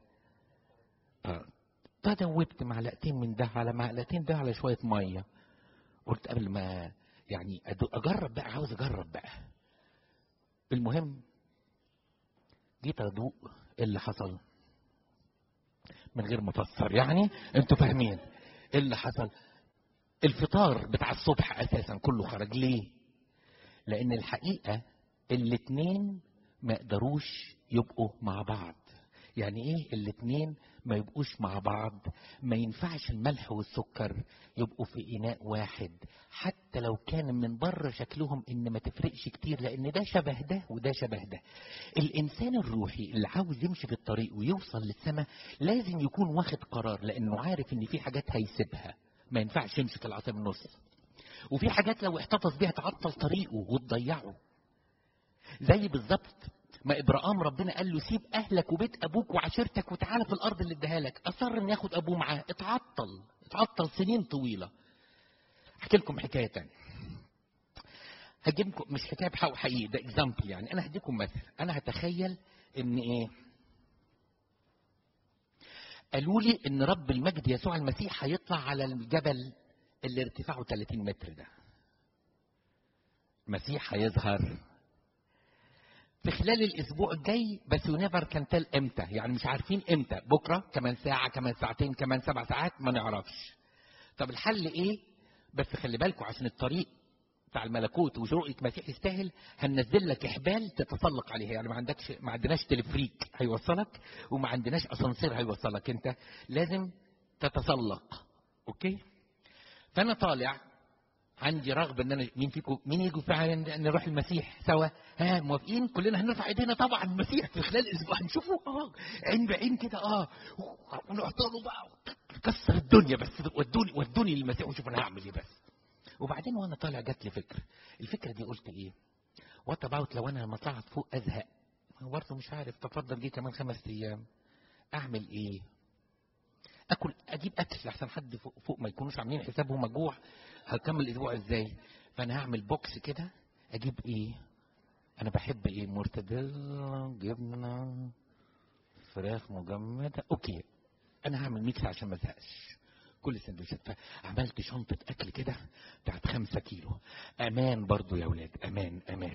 فدوبت معلقتين من ده على معلقتين ده على شويه ميه. قلت قبل ما يعني اجرب بقى، عاوز اجرب بقى. المهم جيت ادوق، ايه اللي حصل؟ من غير ما افسر يعني انتوا فاهمين ايه اللي حصل. الفطار بتاع الصبح اساسا كله خرج. ليه؟ لان الحقيقه الاثنين ما يقدروش يبقوا مع بعض. يعني ايه الاثنين ما يبقوش مع بعض؟ ما ينفعش الملح والسكر يبقوا في اناء واحد، حتى لو كان من بره شكلهم ان ما تفرقش كتير، لان ده شبه ده وده شبه ده. الانسان الروحي اللي عاوز يمشي في الطريق ويوصل للسماء لازم يكون واخد قرار، لانه عارف ان في حاجات هيسيبها. ما ينفعش يمسك العصا من النص، وفي حاجات لو احتفظ بيها تعطل طريقه وتضيعه. زي بالظبط ما ابراهام ربنا قال له سيب اهلك وبيت ابوك وعشيرتك وتعالى في الارض اللي اديها لك. اصر ان ياخد ابوه معاه، اتعطل سنين طويله. احكي لكم حكايه تانية. هجيب لكم مش حكايه حقيقي، ده اكزامبل يعني. انا هديكم مثل. انا هتخيل ان ايه، قالوا لي ان رب المجد يسوع المسيح هيطلع على الجبل اللي ارتفاعه 30 متر ده. المسيح هيظهر في خلال الاسبوع الجاي، بس يونيفر كان تال امتى، يعني مش عارفين امتى، بكره، كمان ساعه، كمان ساعتين، كمان 7 ساعات، ما نعرفش. طب الحل ايه؟ بس خلي بالكم عشان الطريق بتاع الملكوت ورؤيه مسيح يستاهل، هننزل لك حبال تتسلق عليها، يعني ما عندناش تلفريك هيوصلك، وما عندناش اسانسير هيوصلك، انت لازم تتسلق. اوكي؟ فانا طالع عندي رغبه ان انا مين يجوا فعلا نروح المسيح سوا؟ ها موافقين؟ كلنا هنرفع ايدينا طبعا. المسيح في خلال اسبوع هنشوفه عين بعين كده ونحط له بقى كسر الدنيا، بس ودوني للمسيح وشوف انا هعمل ايه بس. وبعدين وانا طالع جات لي الفكره دي قلت ايه؟ وات اباوت لو انا لما طلعت فوق ازهق برضه مش عارف، تفضل جه كمان 5 ايام، اعمل ايه؟ اجيب اكل لحسن حد فوق ما يكونوش عاملين حسابهم مجوع، هكمل الاسبوع ازاي؟ فانا هعمل بوكس كده، اجيب ايه؟ انا بحب ايه؟ مرتديلا، جبنه، فراخ مجمده، اوكي، انا هعمل ميكس عشان ما ازهقش كل سندوتشات. فعملت شنطه اكل كده بتاعت 5 كيلو، امان برضو يا ولاد، امان امان.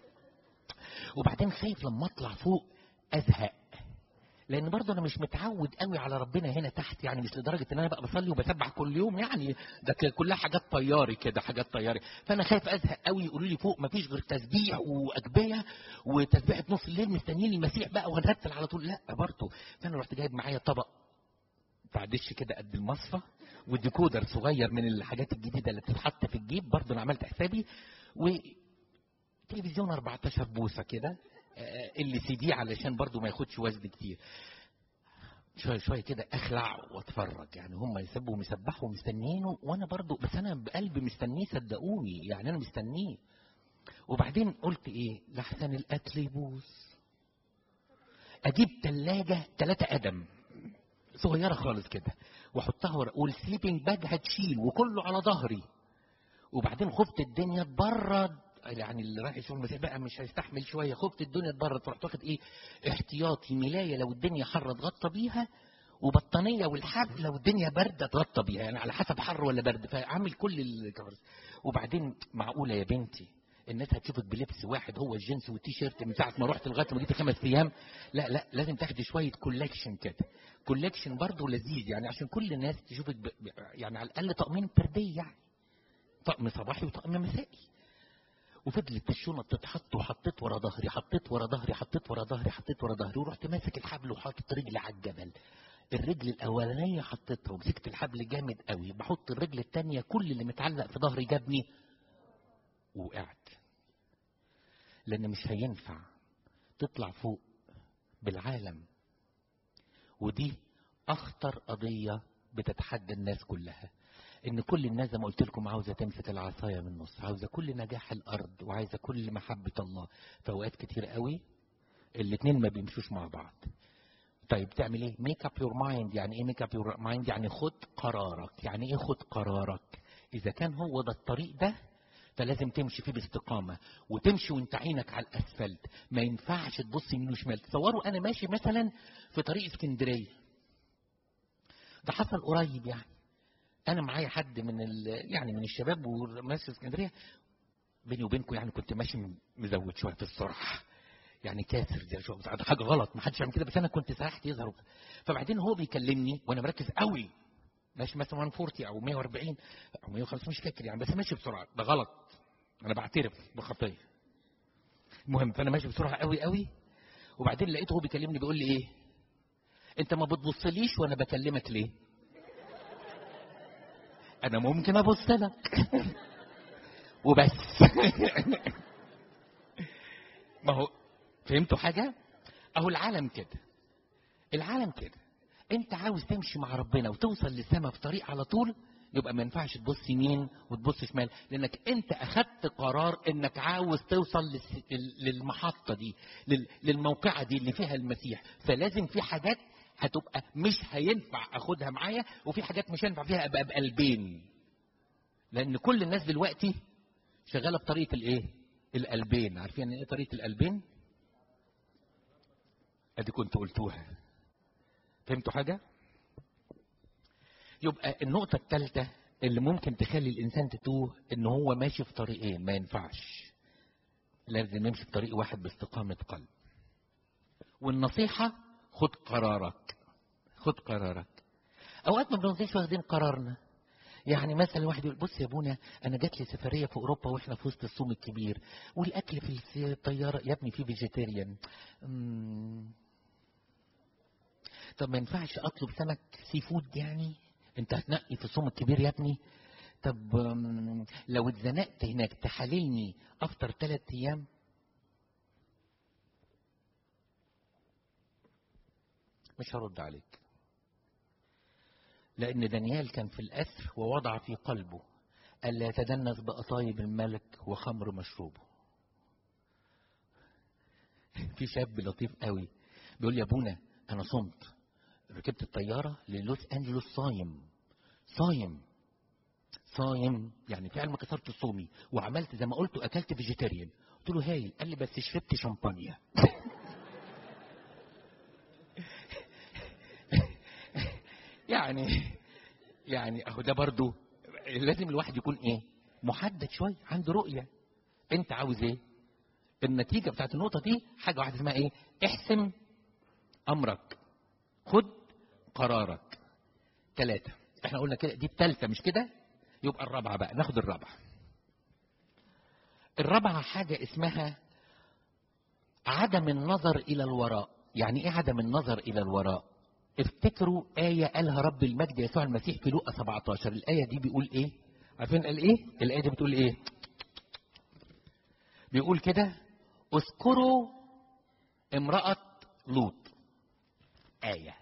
وبعدين خايف لما اطلع فوق ازهق، لان برضه انا مش متعود قوي على ربنا هنا تحت، يعني مش لدرجه ان انا بقى بصلي وبسبح كل يوم، يعني ده كلها حاجات طياري كده، حاجات طياري. فانا خايف ازهق قوي، يقولوا لي فوق مفيش غير تسبيح واجبيه وتسبيحه نص الليل، مستنيين المسيح بقى وهنرتل على طول، لا برضه. فانا رحت جايب معايا طبق بتاع دش كده قد المصفى، وديكودر صغير من الحاجات الجديده اللي بتتحط في الجيب، برضه انا عملت حسابي، وتلفزيون 14 بوصه كده اللي سي دي علشان برضو ما ياخدش وزن كتير. شويه شويه كده اخلع واتفرج، يعني هم يسبحوا ومستنيينه، وانا برضو بس انا بقلبي مستنيه، صدقوني يعني انا مستنيه. وبعدين قلت ايه؟ لحسن الاكل يبوظ، اجيب 3 قدم صغيره خالص كده واحطها والسليبنج باج هتشيل وكله على ظهري. وبعدين خفت الدنيا تبرد، يعني اللي رايح يشوف المسيح بقى مش هيستحمل شويه، خفت الدنيا تبرد، فرحت واخد ايه؟ احتياطي، ملايه لو الدنيا حر اتغطى بيها، وبطانيه والحبل لو الدنيا برد اتغطى بيها، يعني على حسب حر ولا برد، فعامل كل الكفرز. وبعدين معقوله يا بنتي الناس هتشوفك بلبس واحد هو الجينز والتيشيرت من ساعه ما رحت لغايه ما جيت 5 ايام؟ لا لا، لازم تاخدي شويه كولكشن كده، كولكشن برضه لذيذ، يعني عشان كل الناس تشوفك يعني على الاقل طقمين برديه، يعني طقم صباحي وطقم مسائي. وفضلت الشنط تتحط، وحطيت ورا ظهري، حطيت ورا ظهري، حطيت ورا ظهري، حطيت ورا ظهري، ورحت ماسك الحبل وحاطط رجلي على الجبل. الرجل الاولانيه حطيتها ومسكت الحبل جامد قوي، بحط الرجل الثانيه كل اللي متعلق في ظهري جابني، وقعت. لان مش هينفع تطلع فوق بالعالم، ودي اخطر قضيه بتتحدى الناس كلها، ان كل الناس زي ما قلت لكم عاوزه تمسك العصايه من النص، عاوزه كل نجاح الارض وعايزه كل محبه الله. في اوقات كتير قوي الاثنين ما بيمشوش مع بعض. طيب تعمل ايه؟ ميك اب يور مايند. يعني ايه ميك اب يور مايند؟ يعني خد قرارك. يعني ايه خد قرارك؟ اذا كان هو ده الطريق ده فلازم تمشي فيه باستقامه، وتمشي وانت عينك على الاسفلت، ما ينفعش تبص يمين وشمال. تصوروا انا ماشي مثلا في طريق اسكندريه، ده حصل قريب، يعني انا معايا حد يعني من الشباب وماشي في اسكندريه، بيني وبينكم يعني كنت ماشي مزود شويه في السرعه، يعني كاسر زي شويه، ده حاجه غلط، ما حدش يعمل كده، بس انا كنت سرحت يظهر. فبعدين هو بيكلمني وانا مركز قوي، ماشي مثلا 140 او 140 او 150 مش فاكر يعني، بس ماشي بسرعه، ده غلط، انا بعترف بخطيه. المهم فانا ماشي بسرعه قوي قوي، وبعدين لقيته هو بيكلمني بيقول لي ايه؟ انت ما بتبصليش وانا بكلمك ليه؟ انا ممكن ابص لك وبس. ما هو فهمتوا حاجة؟ اهو العالم كده، العالم كده. انت عاوز تمشي مع ربنا وتوصل للسماء في طريق على طول، يبقى ما ينفعش تبص يمين وتبص شمال، لانك انت اخدت قرار انك عاوز توصل للمحطة دي، للموقعة دي اللي فيها المسيح. فلازم في حاجات هتبقى مش هينفع اخدها معايا، وفي حاجات مش هينفع فيها ابقى بقلبين، لان كل الناس دلوقتي شغاله بطريقه الايه؟ القلبين. عارفين ايه طريقه القلبين؟ ادي كنت قلتوها. فهمتوا حاجه؟ يبقى النقطه الثالثه اللي ممكن تخلي الانسان تتوه، ان هو ماشي في طريقين ما ينفعش. لازم نمشي في طريق واحد باستقامة قلب. والنصيحة خد قرارك، خد قرارك. اوقات ما بنوصلش واخدين قرارنا. يعني مثلا واحد يقول بص يا ابونا انا جات لي سفريه في اوروبا واحنا في وسط الصوم الكبير والاكل في الطياره يا ابني في فيجيتيريان. طب ما ينفعش اطلب سمك سي فود؟ يعني انت هتنقي في الصوم الكبير يا ابني؟ طب لو اتزنقت هناك تحاللني افطر 3 ايام؟ مش هرد عليك، لأن دانيال كان في الأسر ووضع في قلبه ألا يتدنس بأطايب الملك وخمر مشروبه. في شاب لطيف قوي بيقول لي يا ابونا أنا صمت، ركبت الطيارة للوس أنجلوس صايم صايم صايم، يعني فعلا ما كسرت صومي وعملت زي ما قلت وأكلت فيجيتيريان. قلت له هايل. قال لي بس شربت شامبانيا. يعني اهو ده برضو لازم الواحد يكون ايه، محدد شويه، عنده رؤيه. انت عاوز ايه؟ النتيجه بتاعت النقطه دي حاجه واحده اسمها ايه؟ احسم امرك، خد قرارك. 3. احنا قلنا كده دي الثالثه مش كده؟ يبقى الرابعه بقى، ناخد الرابعه. الرابعه حاجه اسمها عدم النظر الى الوراء. يعني ايه عدم النظر الى الوراء؟ افتكروا آية قالها رب المجد يسوع المسيح في لوقا 17. الآية دي بيقول ايه؟ عارفين قال ايه؟ الآية دي بتقول ايه؟ بيقول كده اذكروا امرأة لوط. آية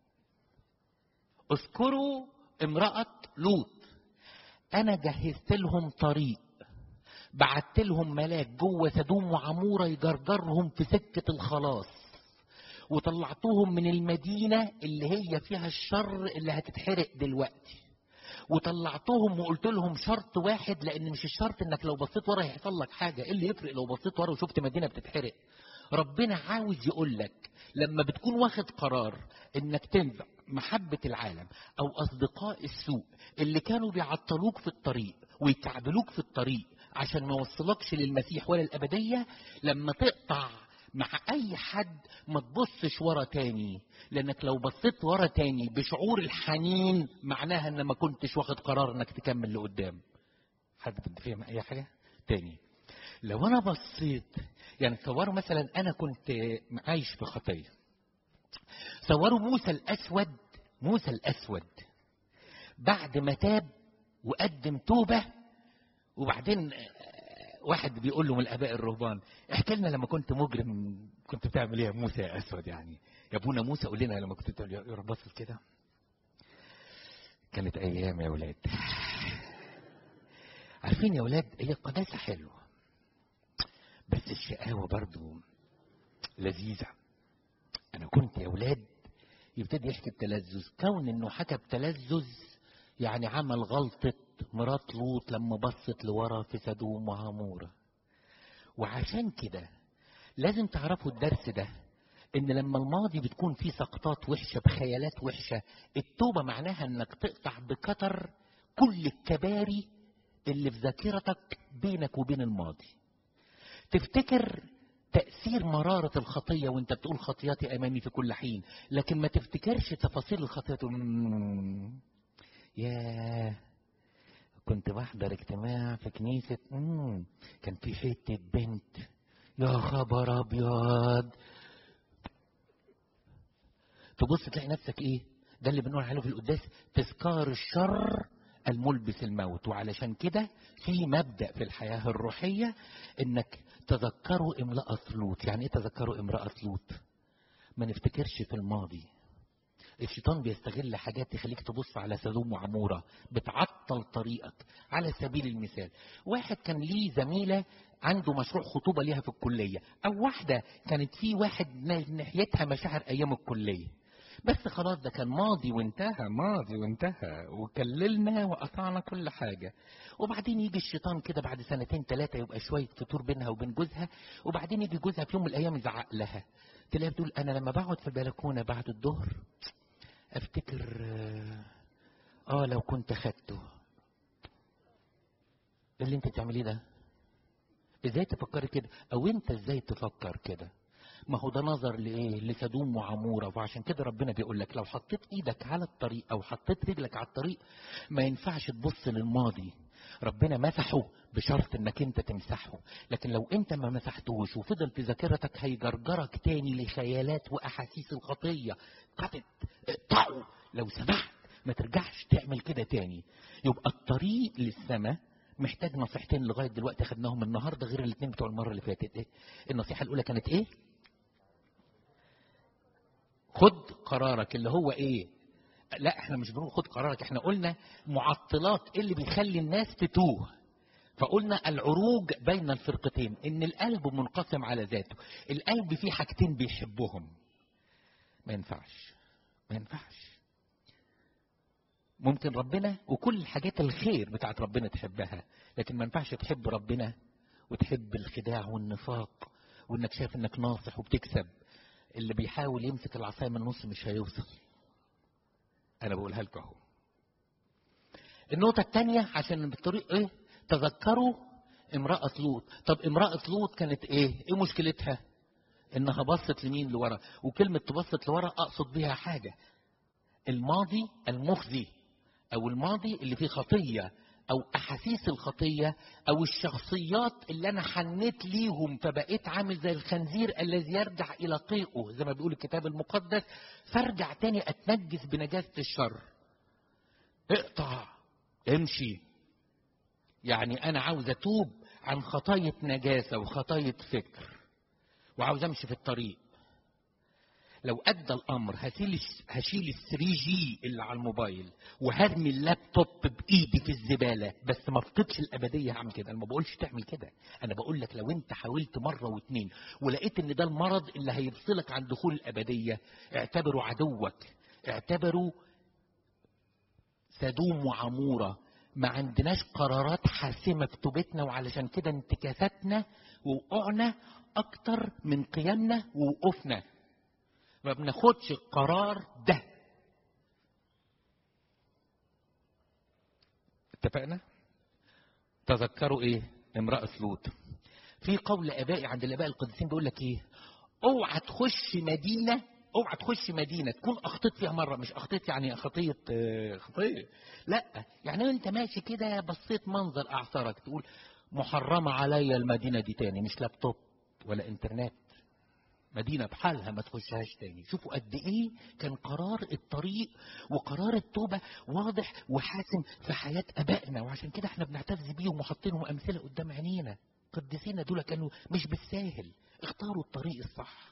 اذكروا امرأة لوط، انا جهزت لهم طريق، بعت لهم ملاك جوه سدوم وعمورة يجرجرهم في سكة الخلاص، وطلعتهم من المدينة اللي هي فيها الشر اللي هتتحرق دلوقتي، وطلعتهم وقلت لهم شرط واحد، لان مش الشرط انك لو بصيت ورا هيحصل لك حاجة. ايه اللي يفرق لو بصيت ورا وشفت مدينة بتتحرق؟ ربنا عاوز يقول لك لما بتكون واخد قرار انك تنفع محبة العالم او اصدقاء السوء اللي كانوا بيعطلوك في الطريق ويكعبلوك في الطريق عشان ما يوصلكش للمسيح ولا الابدية، لما تقطع مع اي حد ما تبصش ورا تاني، لانك لو بصيت ورا تاني بشعور الحنين معناها ان ما كنتش واخد قرار انك تكمل لقدام. حد فاهم اي حاجة تاني؟ لو انا بصيت، يعني تصوروا مثلا انا كنت عايش في خطيه، تصوروا موسى الاسود. موسى الاسود بعد ما تاب وقدم توبه، وبعدين واحد بيقول له من الاباء الرهبان احكي لنا لما كنت مجرم كنت بتعمل ايه يا موسى يا اسود؟ يعني يا ابونا موسى قول لنا لما كنت بتعمل ايه. بص كده، كانت ايام يا ولاد. عارفين يا ولاد هي القداسه حلوه، بس الشقاوه برضو لذيذه. انا كنت يا ولاد يبتدي يحكي بتلذذ، كون انه حكى بتلذذ يعني عمل غلطة مرات لوط لما بصت لورا في سدوم وعمورة. وعشان كده لازم تعرفوا الدرس ده، ان لما الماضي بتكون فيه سقطات وحشة بخيالات وحشة، التوبة معناها انك تقطع بكتر كل الكباري اللي في ذاكرتك بينك وبين الماضي. تفتكر تأثير مرارة الخطية وانت بتقول خطياتي امامي في كل حين، لكن ما تفتكرش تفاصيل الخطية. ياه كنت بحضر اجتماع في كنيسة كان في حتة بنت، يا خبر ابيض. تبص تلاقي نفسك ايه؟ ده اللي بنقول عليه في القداس تذكار الشر الملبس الموت. وعلشان كده في مبدأ في الحياة الروحية انك تذكروا امرأة لوط. يعني ايه تذكروا امرأة لوط؟ ما نفتكرش في الماضي. الشيطان بيستغل حاجات تخليك تبص على سدوم وعمورة بتعطل طريقك. على سبيل المثال واحد كان ليه زميلة عنده مشروع خطوبة ليها في الكلية، او واحدة كانت في واحد ناحيتها مشاعر ايام الكلية، بس خلاص ده كان ماضي وانتهى، ماضي وانتهى وكللنا وقطعنا كل حاجة. وبعدين يجي الشيطان كده بعد 2-3 يبقى شوية فتور بينها وبين جوزها، وبعدين يجي جوزها في يوم من الايام يزعق لها، تلاقيها بتقول انا لما بقعد في البلكونة بعد الظهر افتكر لو كنت خدته. اللي انت بتعمليه ده ازاي تفكري كده؟ او انت ازاي تفكر كده؟ ما هو ده نظر لايه؟ لسدوم وعموره. وعشان كده ربنا بيقول لك لو حطيت ايدك على الطريق او حطيت رجلك على الطريق ما ينفعش تبص للماضي. ربنا مسحه بشرط انك انت تمسحه، لكن لو انت ما مسحتوش وفضل في ذاكرتك هيجرجرك تاني لخيالات واحاسيس الخطيه. اقطعه لو سمحت، ما ترجعش تعمل كده تاني. يبقى الطريق للسماء محتاج نصيحتين لغايه دلوقتي خدناهم النهارده غير الاثنين بتوع المره اللي فاتت. ايه النصيحه الاولى؟ كانت ايه؟ خد قرارك، اللي هو ايه؟ لا احنا مش بنقول خد قرارك، احنا قلنا معطلات اللي بيخلي الناس تتوه. فقلنا العروج بين الفرقتين، ان القلب منقسم على ذاته. القلب فيه حاجتين بيحبهم، ما ينفعش. ما ينفعش. ممكن ربنا وكل الحاجات الخير بتاعت ربنا تحبها، لكن ما ينفعش تحب ربنا وتحب الخداع والنفاق وانك شايف انك ناصح وبتكسب. اللي بيحاول يمسك العصايه من النص مش هيوصل. انا بقولها لكم اهو. النقطه الثانيه عشان بالطريق ايه؟ تذكروا امراه لوط. طب امراه لوط كانت ايه مشكلتها؟ انها بصت لمين؟ لورا. وكلمه تبصت لورا اقصد بيها حاجه، الماضي المخزي، او الماضي اللي فيه خطيه، او احاسيس الخطيه، او الشخصيات اللي انا حنيت ليهم فبقيت عامل زي الخنزير الذي يرجع الى قيئه زي ما بيقول الكتاب المقدس، فارجع تاني اتنجس بنجاسه الشر. اقطع، امشي. يعني انا عاوز اتوب عن خطايا نجاسه وخطايا فكر، وعاوز امشي في الطريق. لو ادى الامر هشيل ال3G اللي على الموبايل وهرمي اللابتوب بايدي في الزباله، بس ما افقدش الابديه. هعمل كده؟ انا ما بقولش تعمل كده، انا بقول لك لو انت حاولت مره واثنين ولقيت ان ده المرض اللي هيفصلك عن دخول الابديه، اعتبره عدوك، اعتبره سدوم وعموره. ما عندناش قرارات حاسمه في توبتنا، وعلشان كده انتكاساتنا ووقوعنا اكتر من قيامنا ووقوفنا. ما بناخدش القرار ده. اتفقنا؟ تذكروا ايه؟ امرأة لوط. في قول ابائي عند الاباء القديسين بيقول لك ايه؟ اوعى تخش مدينة، اوعى تخش مدينة تكون اخطيت فيها مرة. مش اخطيت يعني خطية خطية، لا، يعني انت ماشي كده بصيت منظر اعثرك تقول محرمة عليا المدينة دي تاني. مش لابتوب ولا انترنت، مدينة بحالها ما تخشهاش تاني. شوفوا قد ايه كان قرار الطريق وقرار التوبة واضح وحاسم في حياة ابائنا، وعشان كده احنا بنعتز بيهم وحاطينهم امثلة قدام عينينا. قديسينا دول كانوا مش بالساهل، اختاروا الطريق الصح.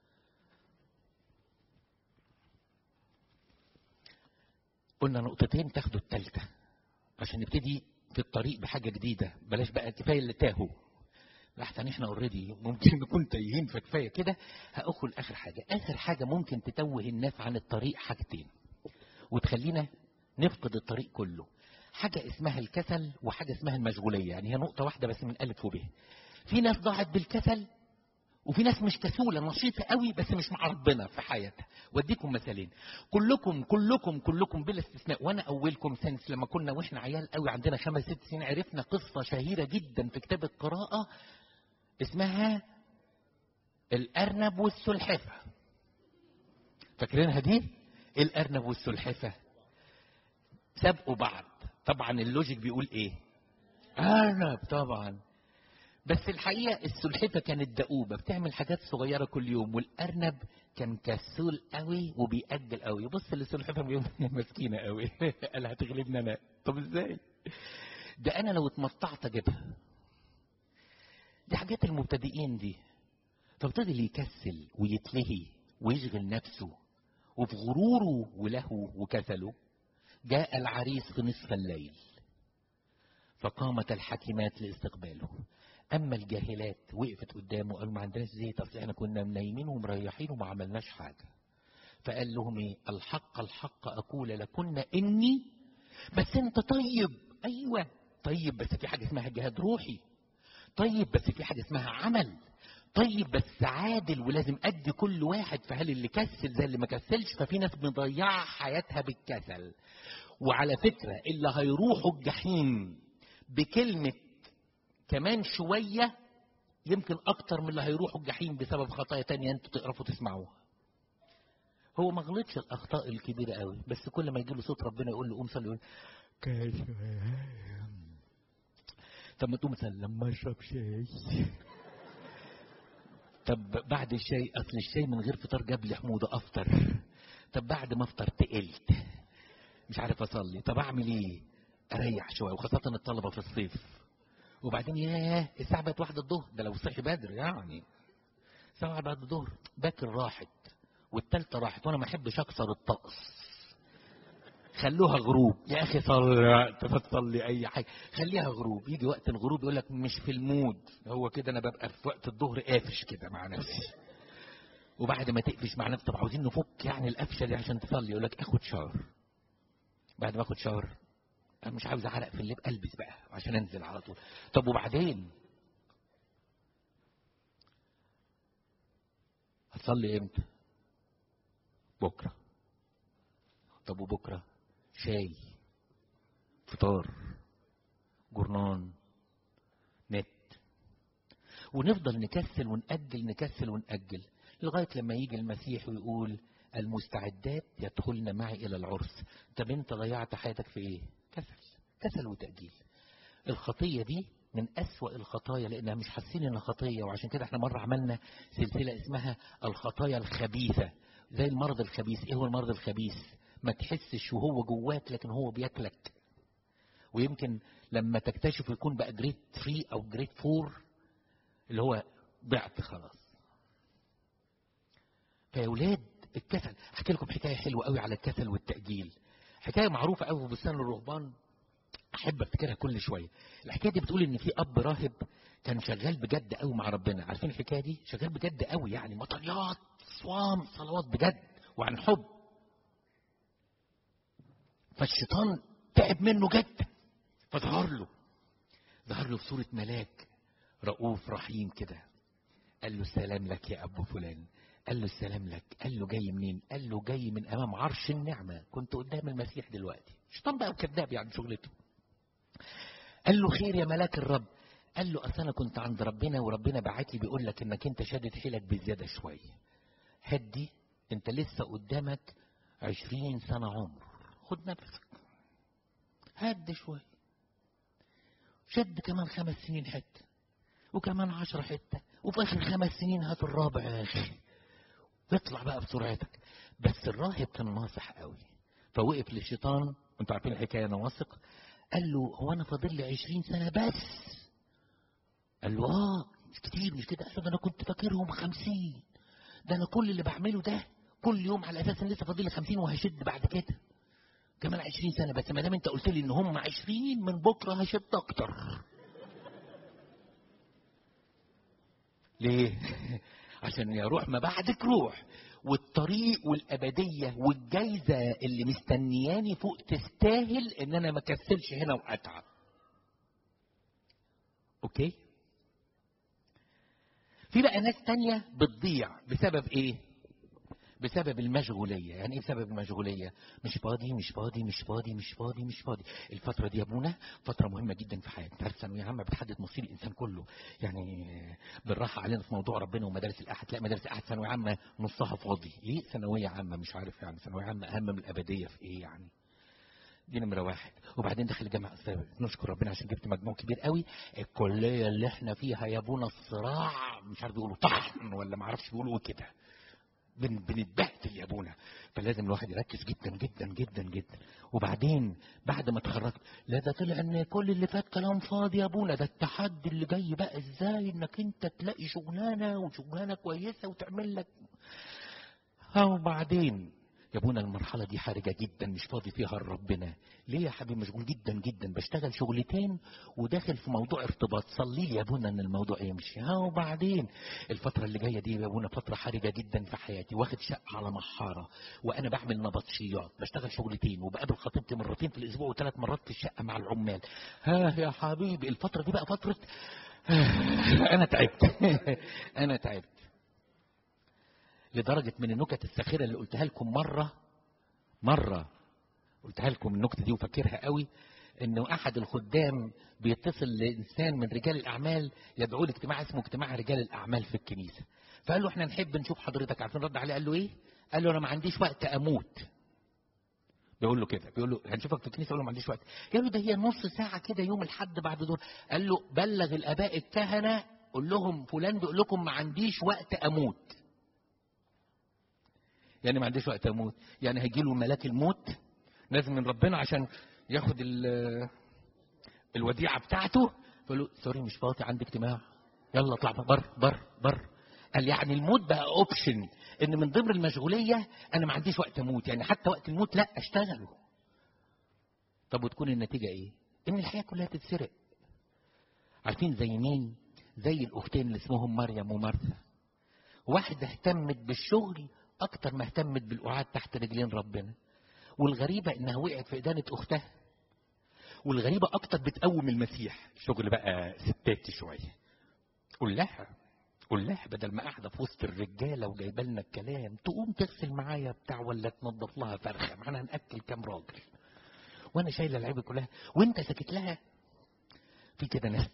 قلنا نقطتين، تاخدوا الثالثة عشان نبتدي في الطريق بحاجة جديدة. بلاش بقى كفاية اللي تاهوا، لحسن احنا اوريدي ممكن نكون تايهين، فكفايه كده. هاخد اخر حاجه. اخر حاجه ممكن تتوه الناس عن الطريق حاجتين وتخلينا نفقد الطريق كله. حاجه اسمها الكسل وحاجه اسمها المشغوليه. يعني هي نقطه واحده بس من الف وب. في ناس ضاعت بالكسل، وفي ناس مش كسوله نشيطه قوي بس مش مع ربنا في حياتها. واديكم مثالين. كلكم بلا استثناء، وانا اولكم سنس لما كنا واحنا عيال قوي عندنا 5-6 سنين عرفنا قصه شهيره جدا في كتاب القراءه اسمها الارنب والسلحفه. فاكرينها دي؟ الارنب والسلحفه سابقوا بعض. طبعا اللوجيك بيقول ايه؟ ارنب طبعا. بس الحقيقه السلحفه كانت دؤوبه بتعمل حاجات صغيره كل يوم، والارنب كان كسول قوي وبيأجل قوي. بص للسلحفه بيقول مسكينه قوي قال هتغلبنا انا. طب ازاي؟ ده انا لو اتمطعت اجيبها. دي حاجات المبتدئين دي. فابتدي يكسل ويتلهي ويشغل نفسه، وفي غروره ولهو وكسله جاء العريس في نصف الليل فقامت الحكيمات لاستقباله. اما الجاهلات وقفت قدامه قالوا ما عندناش زيت، اصل احنا كنا منيمين ومريحين وما عملناش حاجه. فقال لهم ايه؟ الحق الحق اقول لكن اني. بس انت طيب، ايوه طيب، بس في حاجه اسمها جهاد روحي. طيب بس في حاجه اسمها عمل. طيب بس عادل ولازم ادي كل واحد. فهل اللي كسل زي اللي ما كسلش؟ ففي ناس مضيعه حياتها بالكسل. وعلى فكره اللي هيروحوا الجحيم بكلمه كمان شويه يمكن اكتر من اللي هيروحوا الجحيم بسبب خطايا تانية انتوا تقرفوا تسمعوها. هو ما غلطش الاخطاء الكبيره قوي، بس كل ما يجي له صوت ربنا يقول له قوم صلي، يقول طب ما تقوم صلي لما اشرب شاي. طب بعد الشاي، اصل الشاي من غير فطار جاب لي حموضه افطر. طب بعد ما افطر تقلت مش عارف اصلي، طب اعمل ايه؟ اريح شويه، وخاصه الطلبه في الصيف. وبعدين ياه الساعه بقت 1 الظهر، ده لو صحي بدري يعني. الساعه بعد الظهر باكر راحت والتالتة راحت، وانا ما احبش اكسر الطقس. خلوها غروب يا اخي، صلي تصلي اي حاجه، خليها غروب. يجي وقت الغروب يقول لك مش في المود. هو كده انا ببقى في وقت الظهر قافش كده مع نفسي. وبعد ما تقفش مع نفسك، طب عاوزين نفك يعني القفشه دي عشان تصلي، يقول لك اخد شاور. بعد ما اخد شاور انا مش عاوز اعرق في اللب، البس بقى عشان انزل على طول. طب وبعدين هتصلي امتى؟ بكره. طب وبكره شاي، فطار، جورنان، نت. ونفضل نكسل ونأجل نكسل ونأجل لغاية لما يجي المسيح ويقول المستعدات يدخلن معي إلى العرس. طب انت ضيعت حياتك في ايه؟ كسل وتأجيل. الخطية دي من أسوأ الخطايا، لأنها مش حاسين إنها خطية. وعشان كده احنا مرة عملنا سلسلة اسمها الخطايا الخبيثة، زي المرض الخبيث. ايه هو المرض الخبيث؟ ما تحسش وهو جواك لكن هو بياكلك. ويمكن لما تكتشف يكون بقى جريد 3 أو جريد 4 اللي هو ضعت خلاص. فيا ولاد الكسل، احكي لكم حكايه حلوه قوي على الكسل والتاجيل. حكايه معروفه قوي في بستان الرهبان، احب افتكرها كل شويه. الحكايه دي بتقول ان في اب راهب كان شغال بجد قوي مع ربنا. عارفين الحكايه دي؟ شغال بجد قوي يعني مطريات صوام صلوات بجد وعن حب. فالشيطان تعب منه جدا، فظهر له في صوره ملاك رؤوف رحيم كده. قال له السلام لك يا ابو فلان. قال له السلام لك. قال له جاي منين؟ قال له جاي من امام عرش النعمه، كنت قدام المسيح دلوقتي. شيطان بقى وكذاب يعني شغلته. قال له خير يا ملاك الرب. قال له اصل انا كنت عند ربنا وربنا بعت لي بيقول لك انك انت شادد حيلك بزياده شويه. هدي، انت لسه قدامك 20 سنه عمر، خد نفسك، هد شويه. شد كمان 5 سنين حته، وكمان 10 حته، وفي اخر 5 سنين هات الرابع يا اخي، اطلع بقى بسرعتك. بس الراهب كان ناصح قوي، فوقف للشيطان. انتوا عارفين الحكايه، انا واثق. قال له هو انا فاضل لي 20 سنه بس؟ قال له مش كتير مش كده. قال له ده انا كنت فاكرهم 50. ده انا كل اللي بعمله ده كل يوم على اساس ان لسه فاضل لي 50 وهشد بعد كده كمان 20 سنه. بس ما دام انت قلت لي ان هم 20، من بكره هشد اكتر. ليه؟ عشان يا روح ما بعدك روح، والطريق والأبدية والجايزة اللي مستنياني فوق تستاهل ان انا ما كسلش هنا واتعب. اوكي؟ في بقى ناس تانية بتضيع بسبب ايه؟ بسبب المشغولية. يعني ايه بسبب المشغولية؟ مش فاضي. الفترة دي يا ابونا فترة مهمة جدا في حياتي. تعرف ثانوية عامة بتحدد مصير الانسان كله. يعني بالراحة علينا في موضوع ربنا ومدارس الاحد. لا، مدارس الاحد ثانوية عامة نصها فاضي. ليه ثانوية عامة؟ مش عارف يعني ثانوية عامة اهم من الابدية في ايه يعني؟ دي نمرة 1. وبعدين دخل الجامعة، نشكر ربنا عشان جبت مجموع كبير قوي. الكلية اللي احنا فيها يا ابونا الصراع، مش عارف بيقولوا طحن ولا ما عرفش بيقولوا كده، بنتبهدل يا ابونا. فلازم الواحد يركز جدا جدا جدا جدا. وبعدين بعد ما اتخرجت، لا ده طلع ان كل اللي فات كلام فاضي يا ابونا. ده التحدي اللي جاي بقى ازاي انك انت تلاقي شغلانه وشغلانه كويسه وتعمل لك. وبعدين يا ابونا المرحلة دي حرجة جدا، مش فاضي فيها لربنا. ليه يا حبيبي؟ مشغول جدا جدا، بشتغل شغلتين وداخل في موضوع ارتباط. صلي لي يا ابونا ان الموضوع يمشي. وبعدين الفترة اللي جاية دي يا ابونا فترة حرجة جدا في حياتي. واخد شقة على محارة وانا بعمل نبطشيات، بشتغل شغلتين وبقابل خطيبتي مرتين في الاسبوع و3 مرات في الشقة مع العمال. يا حبيبي الفترة دي بقى فترة انا تعبت. انا تعبت لدرجة من النكت الساخرة اللي قلتها لكم مرة قلتها لكم النكتة دي وفاكرها قوي. انه احد الخدام بيتصل لانسان من رجال الاعمال يدعو لاجتماع اسمه اجتماع رجال الاعمال في الكنيسه. فقال له احنا نحب نشوف حضرتك. عارفين رد عليه قال له ايه؟ قال له انا ما عنديش وقت اموت. بيقول له كده، بيقول له هنشوفك في الكنيسه. قال له ما عنديش وقت. قال له ده هي نص ساعه كده يوم الاحد بعد دور. قال له بلغ الاباء الكهنه قول لهم فلان بيقول لكم ما عنديش وقت اموت. يعني ما عنديش وقت اموت، يعني هيجي له ملاك الموت نازل من ربنا عشان ياخد الوديعه بتاعته. فقال له سوري مش فاضي عندي اجتماع، يلا اطلع بر. قال يعني الموت بقى اوبشن، ان من ضمن المشغوليه انا ما عنديش وقت اموت، يعني حتى وقت الموت لا اشتغله. طب وتكون النتيجه ايه؟ ان الحياه كلها تتسرق. عارفين زي مين؟ زي الاختين اللي اسمهم مريم ومارثا. واحده اهتمت بالشغل اكتر ما اهتمت بالقعاد تحت رجلين ربنا. والغريبه انها وقعت في ادانه اختها. والغريبه اكتر بتقوم المسيح. شغل بقى ستاتي شويه. قول لها بدل ما قاعده في وسط الرجاله وجايبه لنا الكلام تقوم تغسل معايا بتاع ولا تنظف لها فرخه، معانا هناكل كام راجل وانا شايله العيب كلها وانت ساكت لها. في كده ناس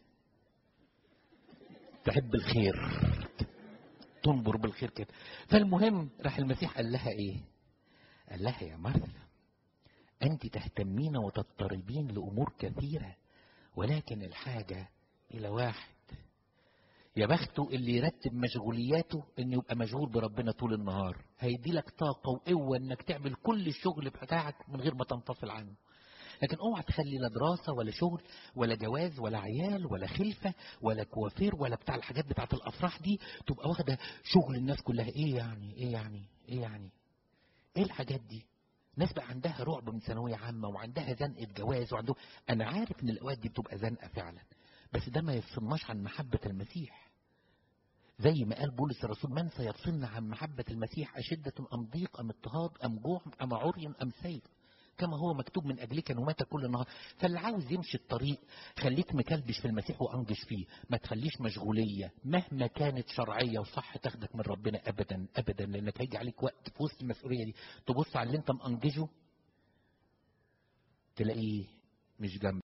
تحب الخير تنبر بالخير كده. فالمهم راح المسيح قال لها ايه؟ قال لها يا مرثا انت تهتمين وتضطربين لامور كثيره ولكن الحاجه الى واحد. يا بخته اللي يرتب مشغولياته انه يبقى مشغول بربنا طول النهار. هيدي لك طاقه وقوه انك تعمل كل الشغل بتاعك من غير ما تنفصل عنه. لكن اوعى تخلي لا دراسه ولا شغل ولا جواز ولا عيال ولا خلفه ولا كوافير ولا بتاع الحاجات بتاعت الافراح دي تبقى واخده شغل الناس كلها. ايه يعني ايه الحاجات دي؟ ناس بقى عندها رعب من ثانويه عامه وعندها زنقه جواز وعندهم. انا عارف ان الاوقات دي بتبقى زنقه فعلا، بس ده ما يفصلناش عن محبه المسيح. زي ما قال بولس الرسول من سيفصلنا عن محبه المسيح؟ اشده ام ضيق ام اضطهاد ام جوع ام عري ام سيف كما هو مكتوب من اجلك نمات كل النهار. فاللي عاوز يمشي الطريق خليك مكلبش في المسيح وانجش فيه. ما تخليش مشغوليه مهما كانت شرعيه وصح تاخدك من ربنا ابدا ابدا، لانك هيجي عليك وقت في وسط المسؤوليه دي تبص على اللي انت مانجزه تلاقيه مش جنبك.